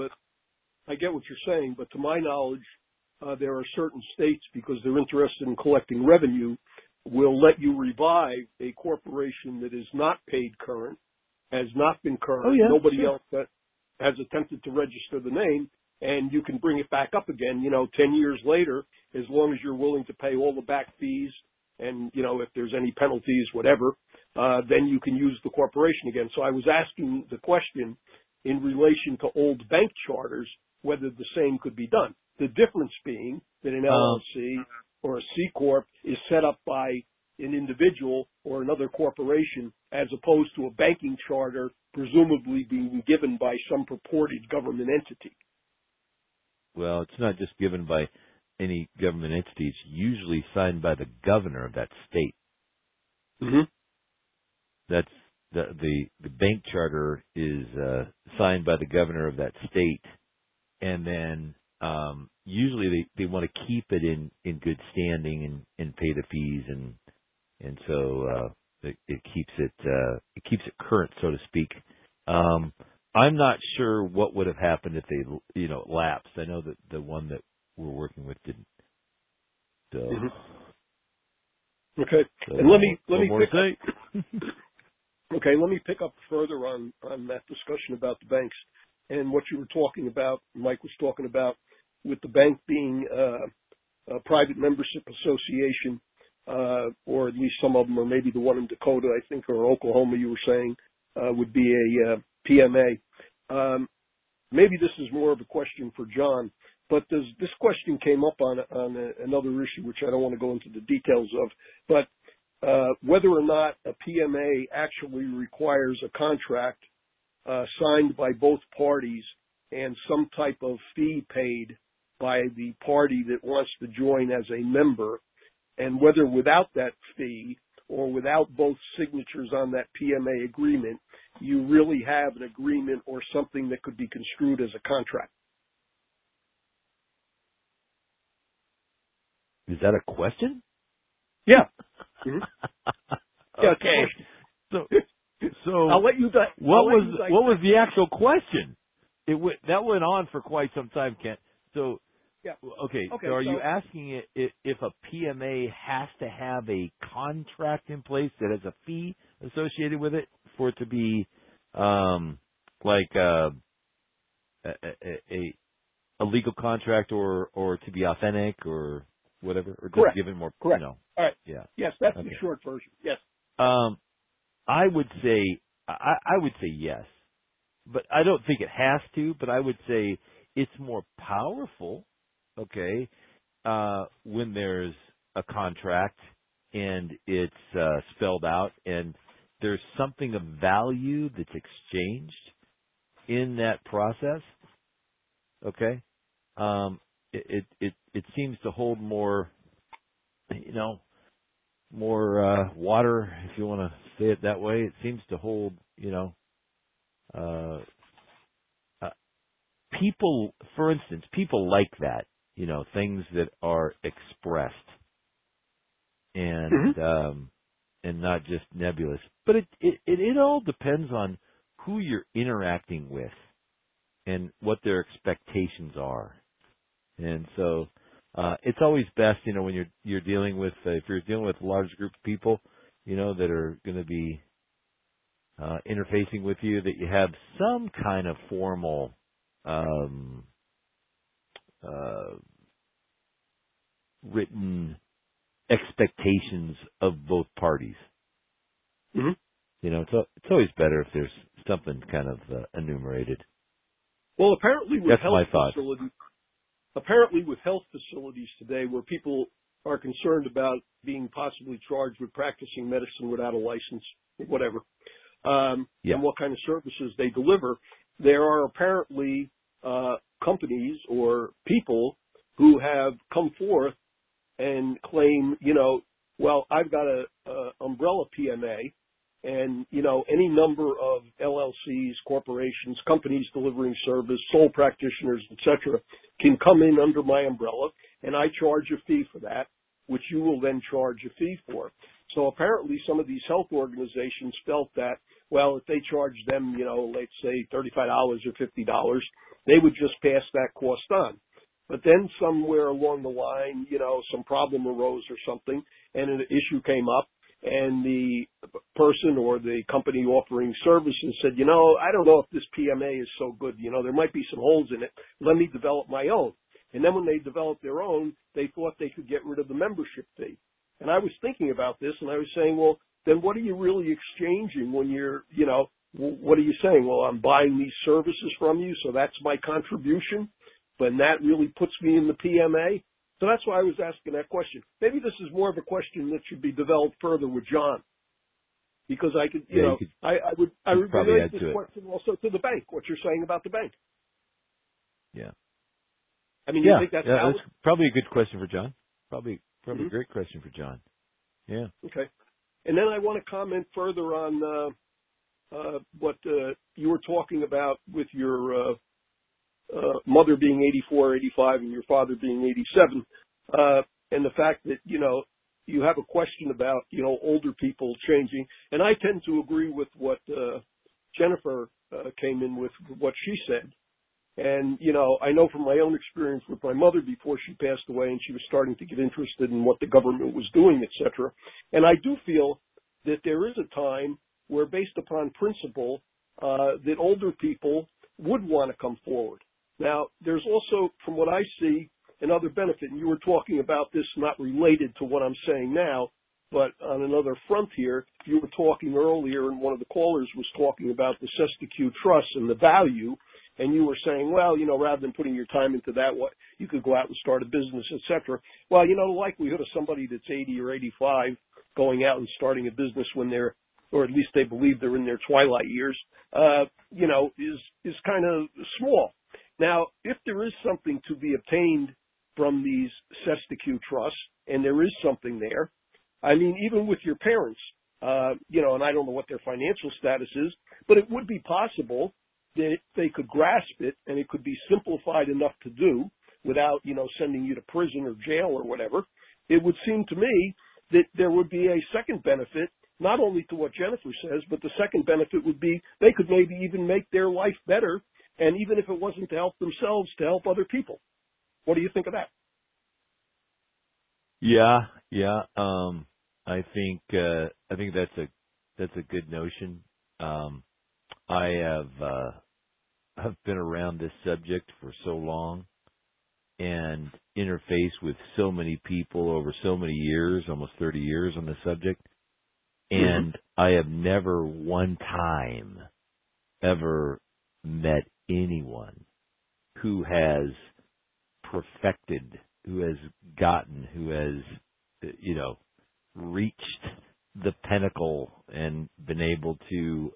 but to my knowledge, there are certain states, because they're interested in collecting revenue, will let you revive a corporation that is not paid current, has not been current. Oh, yeah, nobody sure. else that has attempted to register the name, and you can bring it back up again, 10 years later, as long as you're willing to pay all the back fees and, if there's any penalties, whatever, then you can use the corporation again. So I was asking the question in relation to old bank charters, whether the same could be done. The difference being that an LLC or a C Corp is set up by an individual or another corporation, as opposed to a banking charter presumably being given by some purported government entity. Well, it's not just given by any government entity. It's usually signed by the governor of that state. Mm-hmm. That's the bank charter is signed by the governor of that state, and then usually they want to keep it in good standing and pay the fees, and so it keeps it current, so to speak. I'm not sure what would have happened if they, lapsed. I know that the one that we're working with didn't. So. Mm-hmm. Okay. So and let me pick up further on that discussion about the banks and what you were talking about. Mike was talking about with the bank being a private membership association, or at least some of them, or maybe the one in Dakota, I think, or Oklahoma, you were saying, would be a PMA. Maybe this is more of a question for John, but this question came up on another issue, which I don't want to go into the details of, but whether or not a PMA actually requires a contract signed by both parties and some type of fee paid by the party that wants to join as a member, and whether without that fee or without both signatures on that PMA agreement, you really have an agreement or something that could be construed as a contract. Is that a question? Yeah. Mm-hmm. Okay. So I'll let you. What was the actual question? That went on for quite some time, Kent. So. Yeah. Okay. So are you asking if a PMA has to have a contract in place that has a fee associated with it for it to be like a legal contract or to be authentic or whatever, or Correct. Just give it more? Correct. All right. Yeah. Yes, that's the short version. Yes. I would say yes, but I don't think it has to. But I would say it's more powerful. Okay, when there's a contract and it's spelled out and there's something of value that's exchanged in that process. Okay, it seems to hold more, more water, if you want to say it that way. It seems to hold, people, for instance, people like that. Things that are expressed and and not just nebulous. But it all depends on who you're interacting with and what their expectations are. And so it's always best, when you're dealing with if you're dealing with a large group of people, that are going to be interfacing with you, that you have some kind of formal written expectations of both parties. Mm-hmm. It's always better if there's something kind of enumerated. Well, apparently with That's health my thought. Apparently with health facilities today, where people are concerned about being possibly charged with practicing medicine without a license, whatever, and what kind of services they deliver, there are apparently companies or people who have come forth and claim, well, I've got a umbrella PMA, and any number of LLCs, corporations, companies delivering service, sole practitioners, etc., can come in under my umbrella, and I charge a fee for that, which you will then charge a fee for. So apparently some of these health organizations felt that, well, if they charge them, let's say $35 or $50, they would just pass that cost on. But then somewhere along the line, some problem arose or something, and an issue came up, and the person or the company offering services said, I don't know if this PMA is so good. There might be some holes in it. Let me develop my own. And then when they developed their own, they thought they could get rid of the membership fee. And I was thinking about this, and I was saying, well, then what are you really exchanging when you're, what are you saying? Well, I'm buying these services from you, so that's my contribution, but that really puts me in the PMA. So that's why I was asking that question. Maybe this is more of a question that should be developed further with John, because I could, I would relate this question also to the bank. What you're saying about the bank? Yeah. I mean, you think that's valid? That's probably a good question for John. Probably a great question for John. Yeah. Okay. And then I want to comment further on what you were talking about with your mother being 84, 85, and your father being 87, and the fact that, you have a question about, older people changing. And I tend to agree with what Jennifer came in with what she said. And, I know from my own experience with my mother before she passed away, and she was starting to get interested in what the government was doing, et cetera. And I do feel that there is a time where, based upon principle, that older people would want to come forward. Now, there's also, from what I see, another benefit, and you were talking about this not related to what I'm saying now, but on another front here, you were talking earlier, and one of the callers was talking about the Sestacue Trust and the value, and you were saying, well, rather than putting your time into that, you could go out and start a business, et cetera. Well, the likelihood of somebody that's 80 or 85 going out and starting a business when they're, or at least they believe they're in their twilight years, is kind of small. Now, if there is something to be obtained from these Sestacue trusts, and there is something there, I mean, even with your parents, and I don't know what their financial status is, but it would be possible that they could grasp it and it could be simplified enough to do without, sending you to prison or jail or whatever. It would seem to me that there would be a second benefit, not only to what Jennifer says, but the second benefit would be they could maybe even make their life better, and even if it wasn't to help themselves, to help other people. What do you think of that? Yeah. I think that's a good notion. I've been around this subject for so long and interfaced with so many people over so many years, almost 30 years on the subject. And I have never one time ever met anyone who has perfected, who has reached the pinnacle and been able to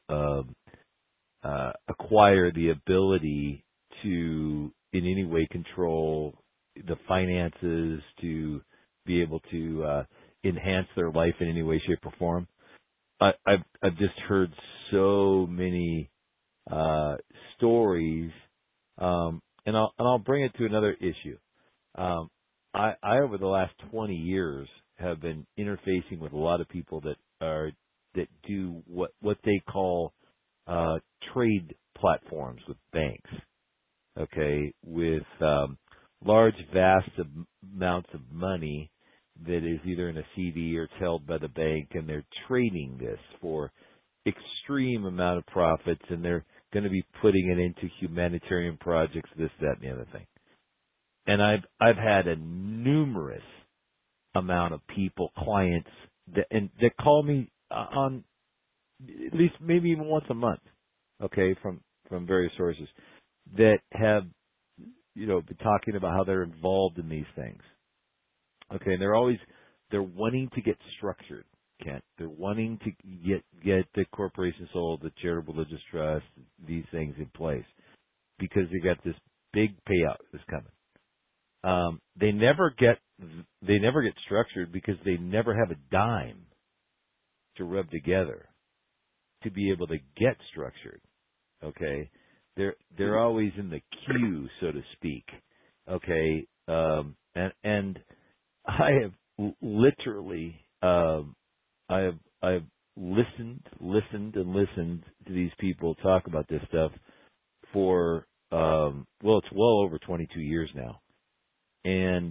acquire the ability to in any way control the finances, to be able to enhance their life in any way, shape, or form. I've just heard so many stories, and I'll bring it to another issue. I over the last 20 years have been interfacing with a lot of people that do what they call trade platforms with banks. Okay, with large, vast amounts of money that is either in a CD or it's held by the bank, and they're trading this for extreme amount of profits, and they're going to be putting it into humanitarian projects, this, that, and the other thing. And I've had a numerous amount of people, clients, that call me on at least maybe even once a month, okay, from various sources that have, been talking about how they're involved in these things. Okay, and they're wanting to get structured, Kent. They're wanting to get the corporation sold, the charitable religious trust, these things in place because they got this big payout that's coming. They never get structured because they never have a dime to rub together to be able to get structured. Okay, they're always in the queue, so to speak. Okay, and I have literally I have listened to these people talk about this stuff for it's well over 22 years now, and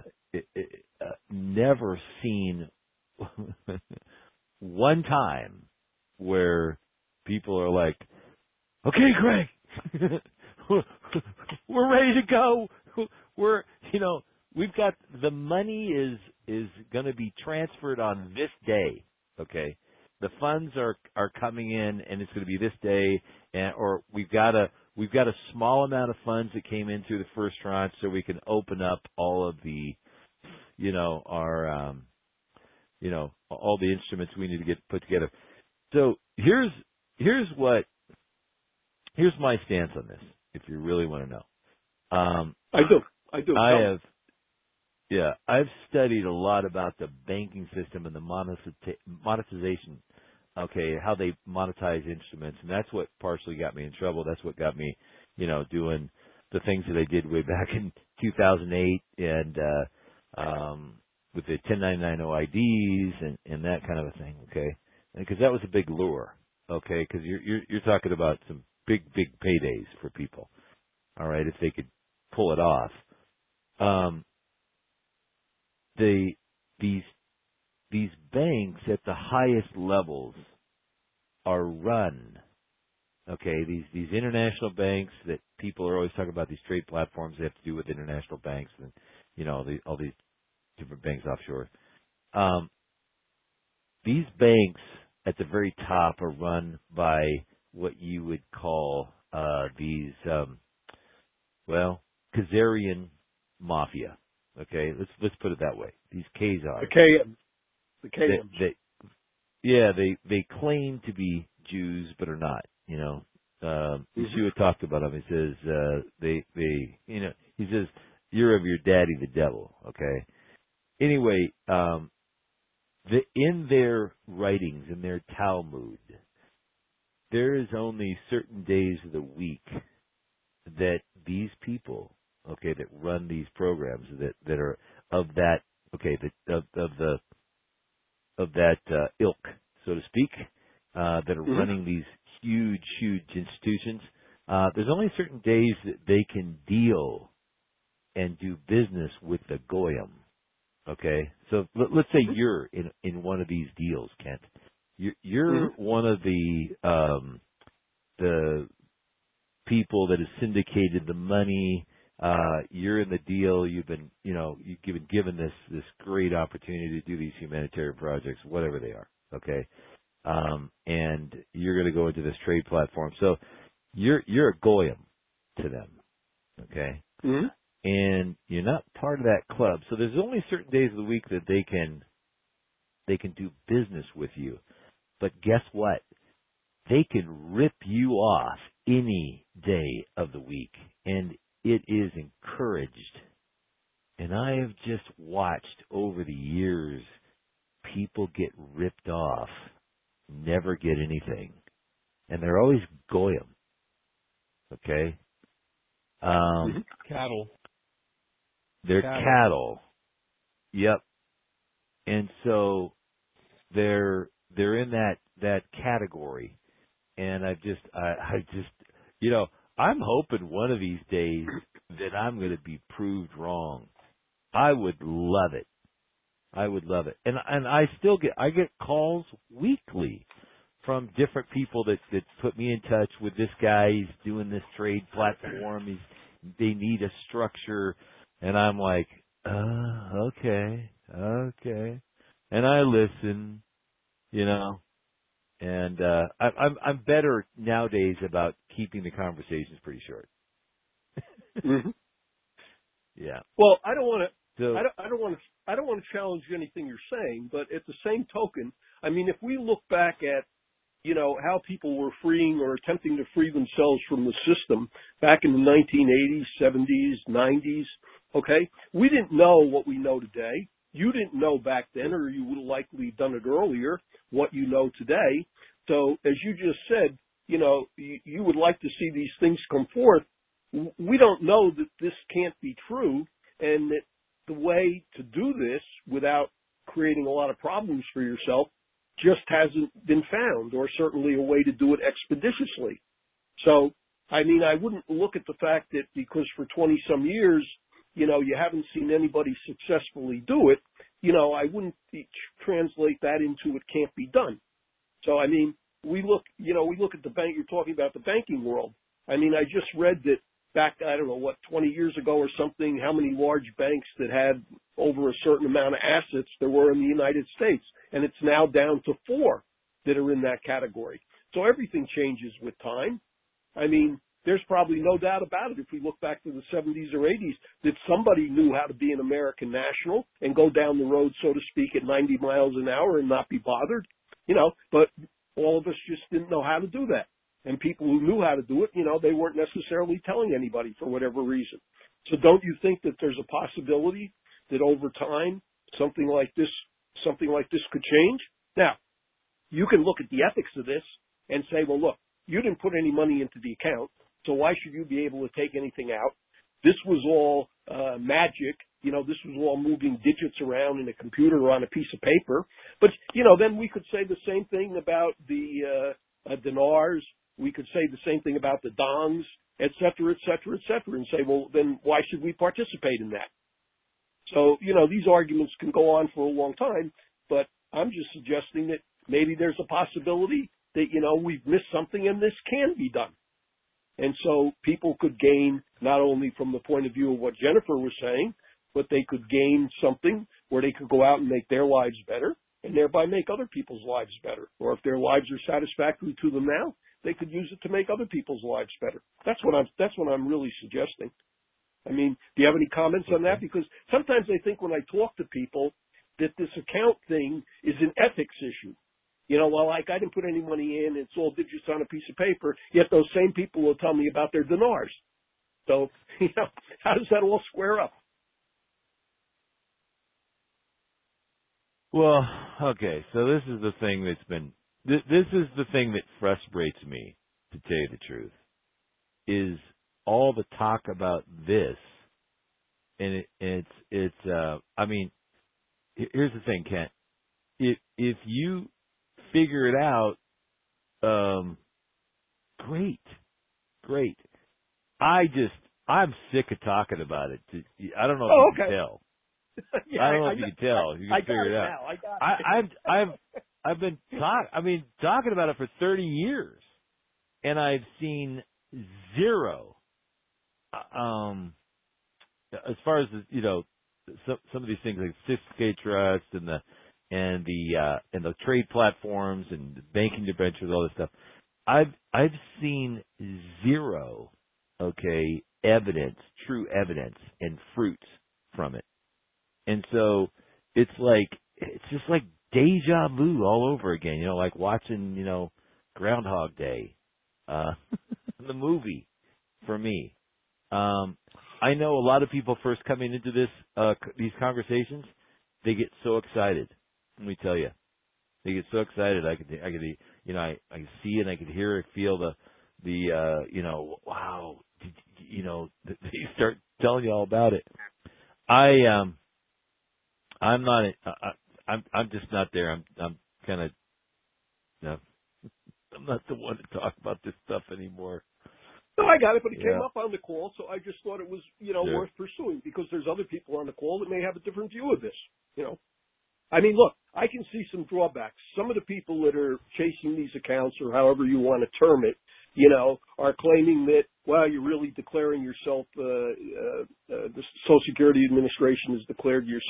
never seen one time where people are like, okay, Greg, we're ready to go. We've got the money is going to be transferred on this day. Okay, the funds are coming in, and it's going to be this day, or we've got a small amount of funds that came in through the first tranche, so we can open up all of the, our, all the instruments we need to get put together. So here's my stance on this, if you really want to know. I do. I've studied a lot about the banking system and the monetization, okay, how they monetize instruments, and that's what partially got me in trouble. That's what got me, doing the things that I did way back in 2008 and with the 1099 OIDs and that kind of a thing, okay? Because that was a big lure, okay? Because you're talking about some big paydays for people. All right, if they could pull it off. These banks at the highest levels are run. Okay, these international banks that people are always talking about, these trade platforms they have to do with international banks and all these different banks offshore. These banks at the very top are run by what you would call these Khazarian mafia. Okay, let's put it that way. These Khazars. The KMs. They claim to be Jews but are not. Yeshua talked about them. He says he says you're of your daddy the devil. Okay. Anyway, in their writings, in their Talmud, there is only certain days of the week that these people, okay, that run these programs that are of that, okay, of that ilk, so to speak, that are running these huge institutions. There's only certain days that they can deal and do business with the goyim. Okay, so let's say you're in one of these deals, Kent. You're one of the people that has syndicated the money. You're in the deal. You've been given this great opportunity to do these humanitarian projects, whatever they are. Okay, and you're going to go into this trade platform. So you're a goyim to them. Okay. Mm-hmm. And you're not part of that club. So there's only certain days of the week that they can do business with you. But guess what? They can rip you off any day of the week. And it is encouraged. And I have just watched over the years people get ripped off, never get anything. And they're always goyim. Okay? Cattle. They're cattle. Yep. And so they're in that category. And I just I'm hoping one of these days that I'm going to be proved wrong. I would love it. And I still get calls weekly from different people that put me in touch with this guy. He's doing this trade platform. They need a structure. And I'm like, okay. And I listen, and I'm better nowadays about keeping the conversations pretty short. Mm-hmm. Yeah. Well, I don't want to challenge anything you're saying, but at the same token, I mean, if we look back at how people were freeing or attempting to free themselves from the system back in the 1980s, 70s, 90s, okay? We didn't know what we know today. You didn't know back then, or you would have likely done it earlier, what you know today. So as you just said, you would like to see these things come forth. We don't know that this can't be true, and that the way to do this without creating a lot of problems for yourself just hasn't been found, or certainly a way to do it expeditiously. So, I mean, I wouldn't look at the fact that because for 20 some years, you haven't seen anybody successfully do it, I wouldn't translate that into it can't be done. So, I mean, we look at the bank, you're talking about the banking world. I mean, I just read that back, 20 years ago or something, how many large banks that had over a certain amount of assets there were in the United States. And it's now down to 4 that are in that category. So everything changes with time. I mean, there's probably no doubt about it if we look back to the 70s or 80s that somebody knew how to be an American national and go down the road, so to speak, at 90 miles an hour and not be bothered, but all of us just didn't know how to do that. And people who knew how to do it, they weren't necessarily telling anybody for whatever reason. So don't you think that there's a possibility that over time something like this could change? Now, you can look at the ethics of this and say, well, look, you didn't put any money into the account, so why should you be able to take anything out? This was all magic. This was all moving digits around in a computer or on a piece of paper. But, then we could say the same thing about the dinars we could say the same thing about the dongs, et cetera, and say, well, then why should we participate in that? So, these arguments can go on for a long time, but I'm just suggesting that maybe there's a possibility that, we've missed something and this can be done. And so people could gain not only from the point of view of what Jennifer was saying, but they could gain something where they could go out and make their lives better and thereby make other people's lives better. Or if their lives are satisfactory to them now, they could use it to make other people's lives better. That's what I'm really suggesting. I mean, do you have any comments on that? Because sometimes I think when I talk to people that this account thing is an ethics issue. I didn't put any money in, it's all digits on a piece of paper, yet those same people will tell me about their dinars. So, how does that all square up? Well, okay, so this is the thing this is the thing that frustrates me, to tell you the truth, is all the talk about this, and it's I mean, here's the thing, Kent. If you figure it out, great. I'm sick of talking about it. I don't know if you can tell. Yeah, I don't know if you can tell. You can figure it out. I've been talking about it for 30 years, and I've seen zero. As far as some of these things like Sophisticated Trust and the trade platforms and the banking debentures, all this stuff, I've seen zero, evidence, true evidence and fruits from it. And so it's just like deja vu all over again, like watching, Groundhog Day, the movie for me. I know a lot of people first coming into these conversations, they get so excited. Let me tell you, they get so excited. I can see and I can hear and feel wow, they start telling you all about it. I'm not. I'm just not there. I'm kind of. I'm not the one to talk about this stuff anymore. No, I got it, but it came up on the call, so I just thought it was, Sure. worth pursuing because there's other people on the call that may have a different view of this. I mean, look, I can see some drawbacks. Some of the people that are chasing these accounts, or however you want to term it, are claiming that, well, you're really declaring yourself, the Social Security Administration has declared you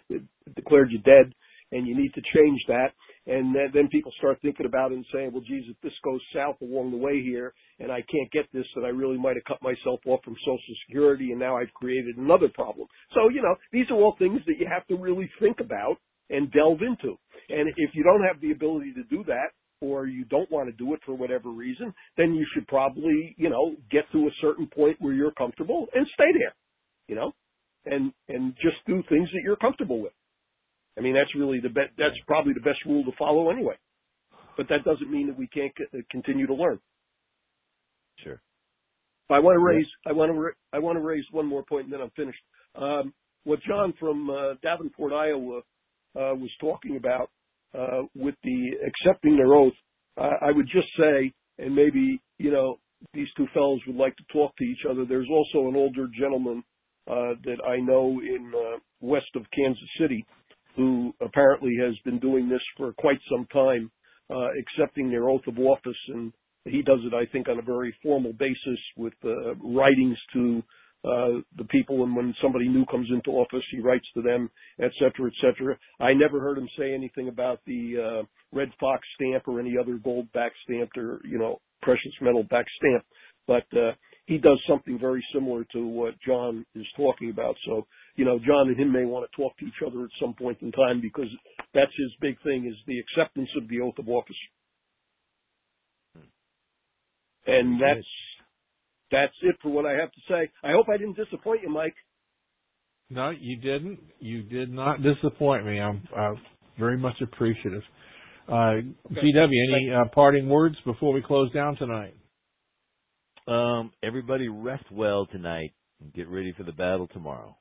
dead, and you need to change that. And then people start thinking about it and saying, well, geez, if this goes south along the way here, and I can't get this, then I really might have cut myself off from Social Security, and now I've created another problem. So, these are all things that you have to really think about and delve into. And if you don't have the ability to do that, or you don't want to do it for whatever reason, then you should probably, get to a certain point where you're comfortable and stay there, and just do things that you're comfortable with. I mean, that's really that's probably the best rule to follow anyway. But that doesn't mean that we can't continue to learn. Sure. I want to raise one more point, and then I'm finished. What John from Davenport, Iowa, was talking about with the accepting their oath, I would just say, and maybe these two fellows would like to talk to each other. There's also an older gentleman that I know in west of Kansas City who apparently has been doing this for quite some time, accepting their oath of office, and he does it, I think, on a very formal basis with writings to the people, and when somebody new comes into office, he writes to them, et cetera, et cetera. I never heard him say anything about the Red Fox stamp or any other gold back stamped or, precious metal back stamp, but he does something very similar to what John is talking about. So, John and him may want to talk to each other at some point in time because that's his big thing, is the acceptance of the oath of office. And that's it for what I have to say. I hope I didn't disappoint you, Mike. No, you didn't. You did not disappoint me. I'm very much appreciative. Okay. GW, any parting words before we close down tonight? Everybody rest well tonight and get ready for the battle tomorrow.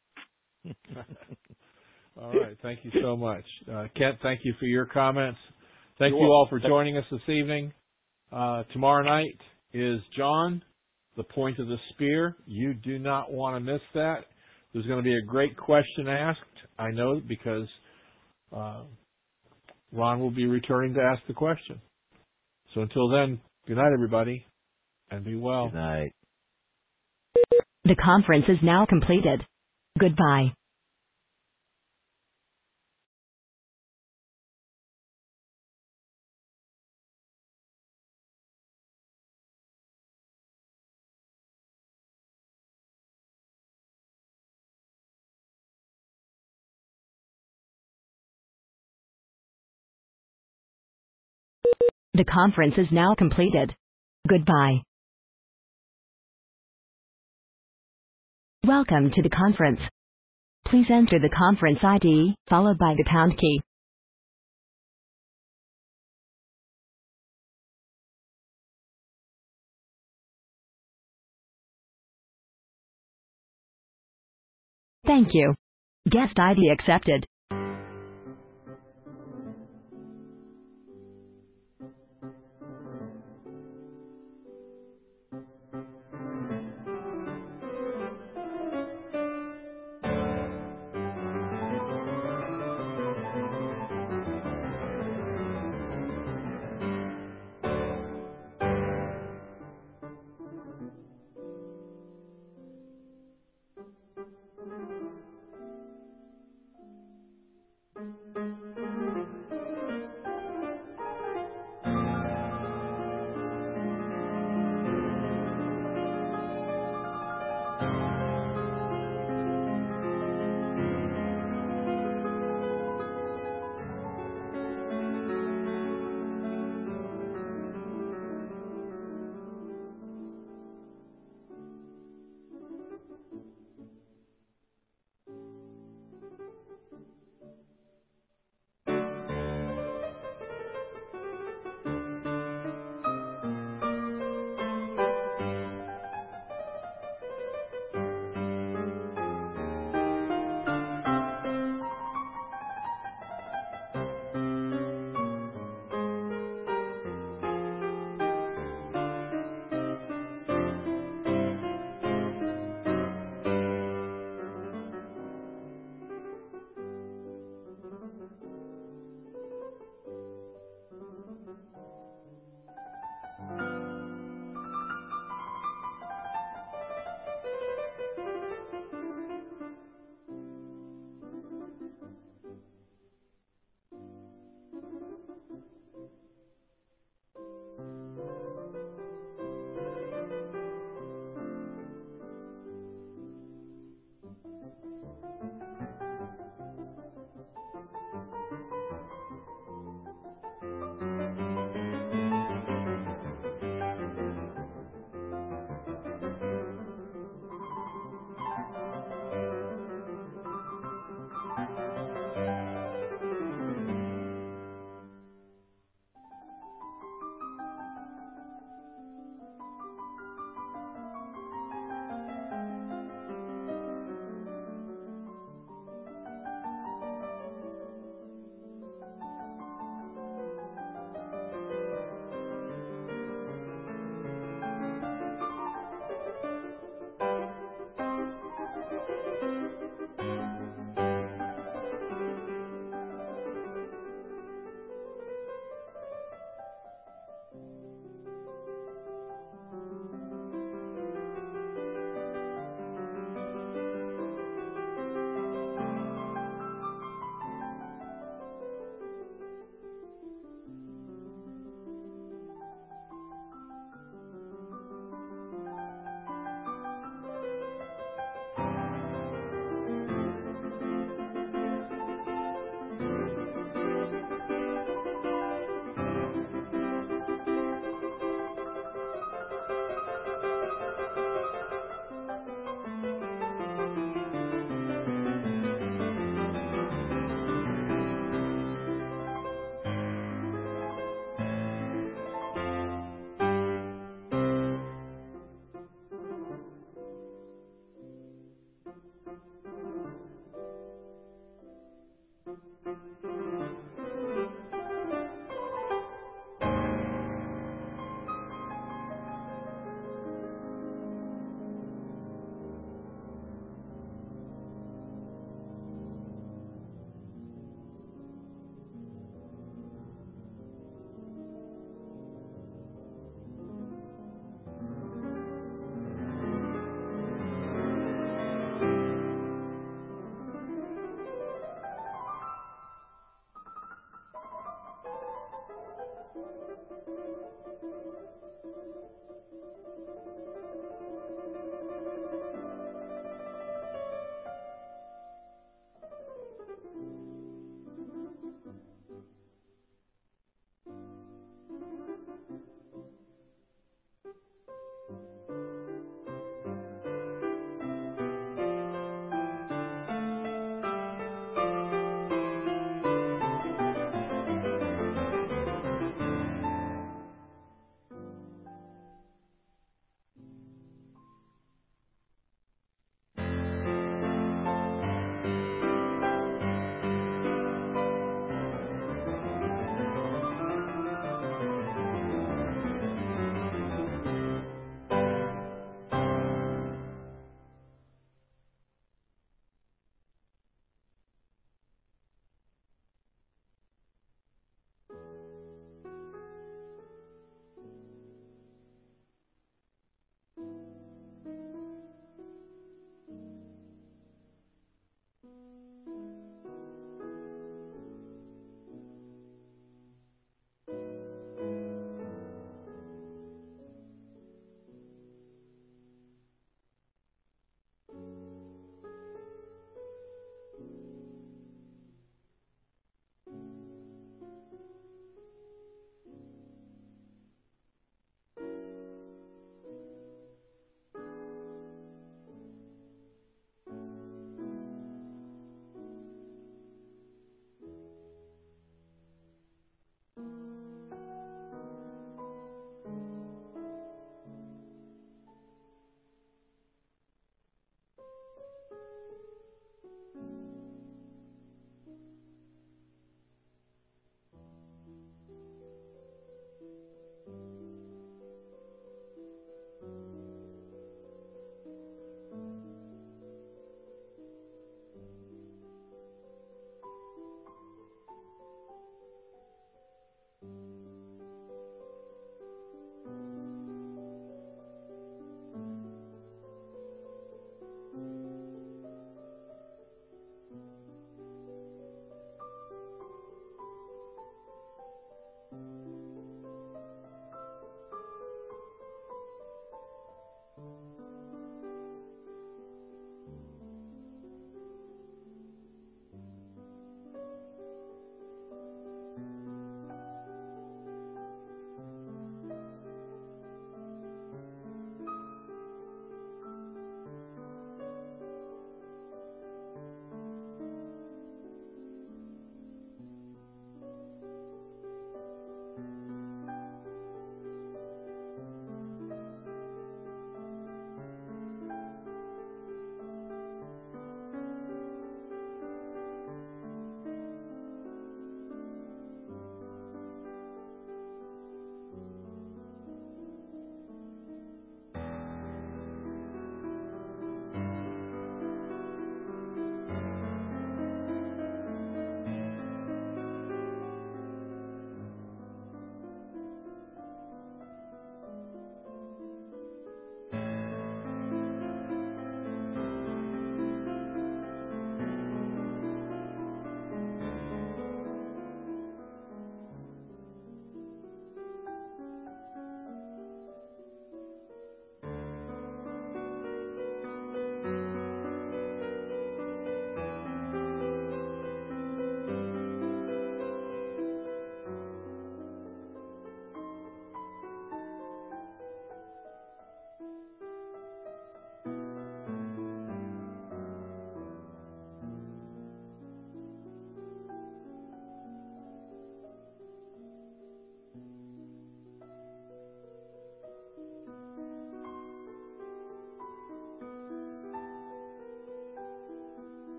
All right. Thank you so much. Kent, thank you for your comments. Thank you all for joining us this evening. Tomorrow night is John, the point of the spear. You do not want to miss that. There's going to be a great question asked, I know, because Ron will be returning to ask the question. So until then, good night, everybody, and be well. Good night. The conference is now completed. Goodbye. The conference is now completed. Goodbye. Welcome to the conference. Please enter the conference ID, followed by the pound key. Thank you. Guest ID accepted.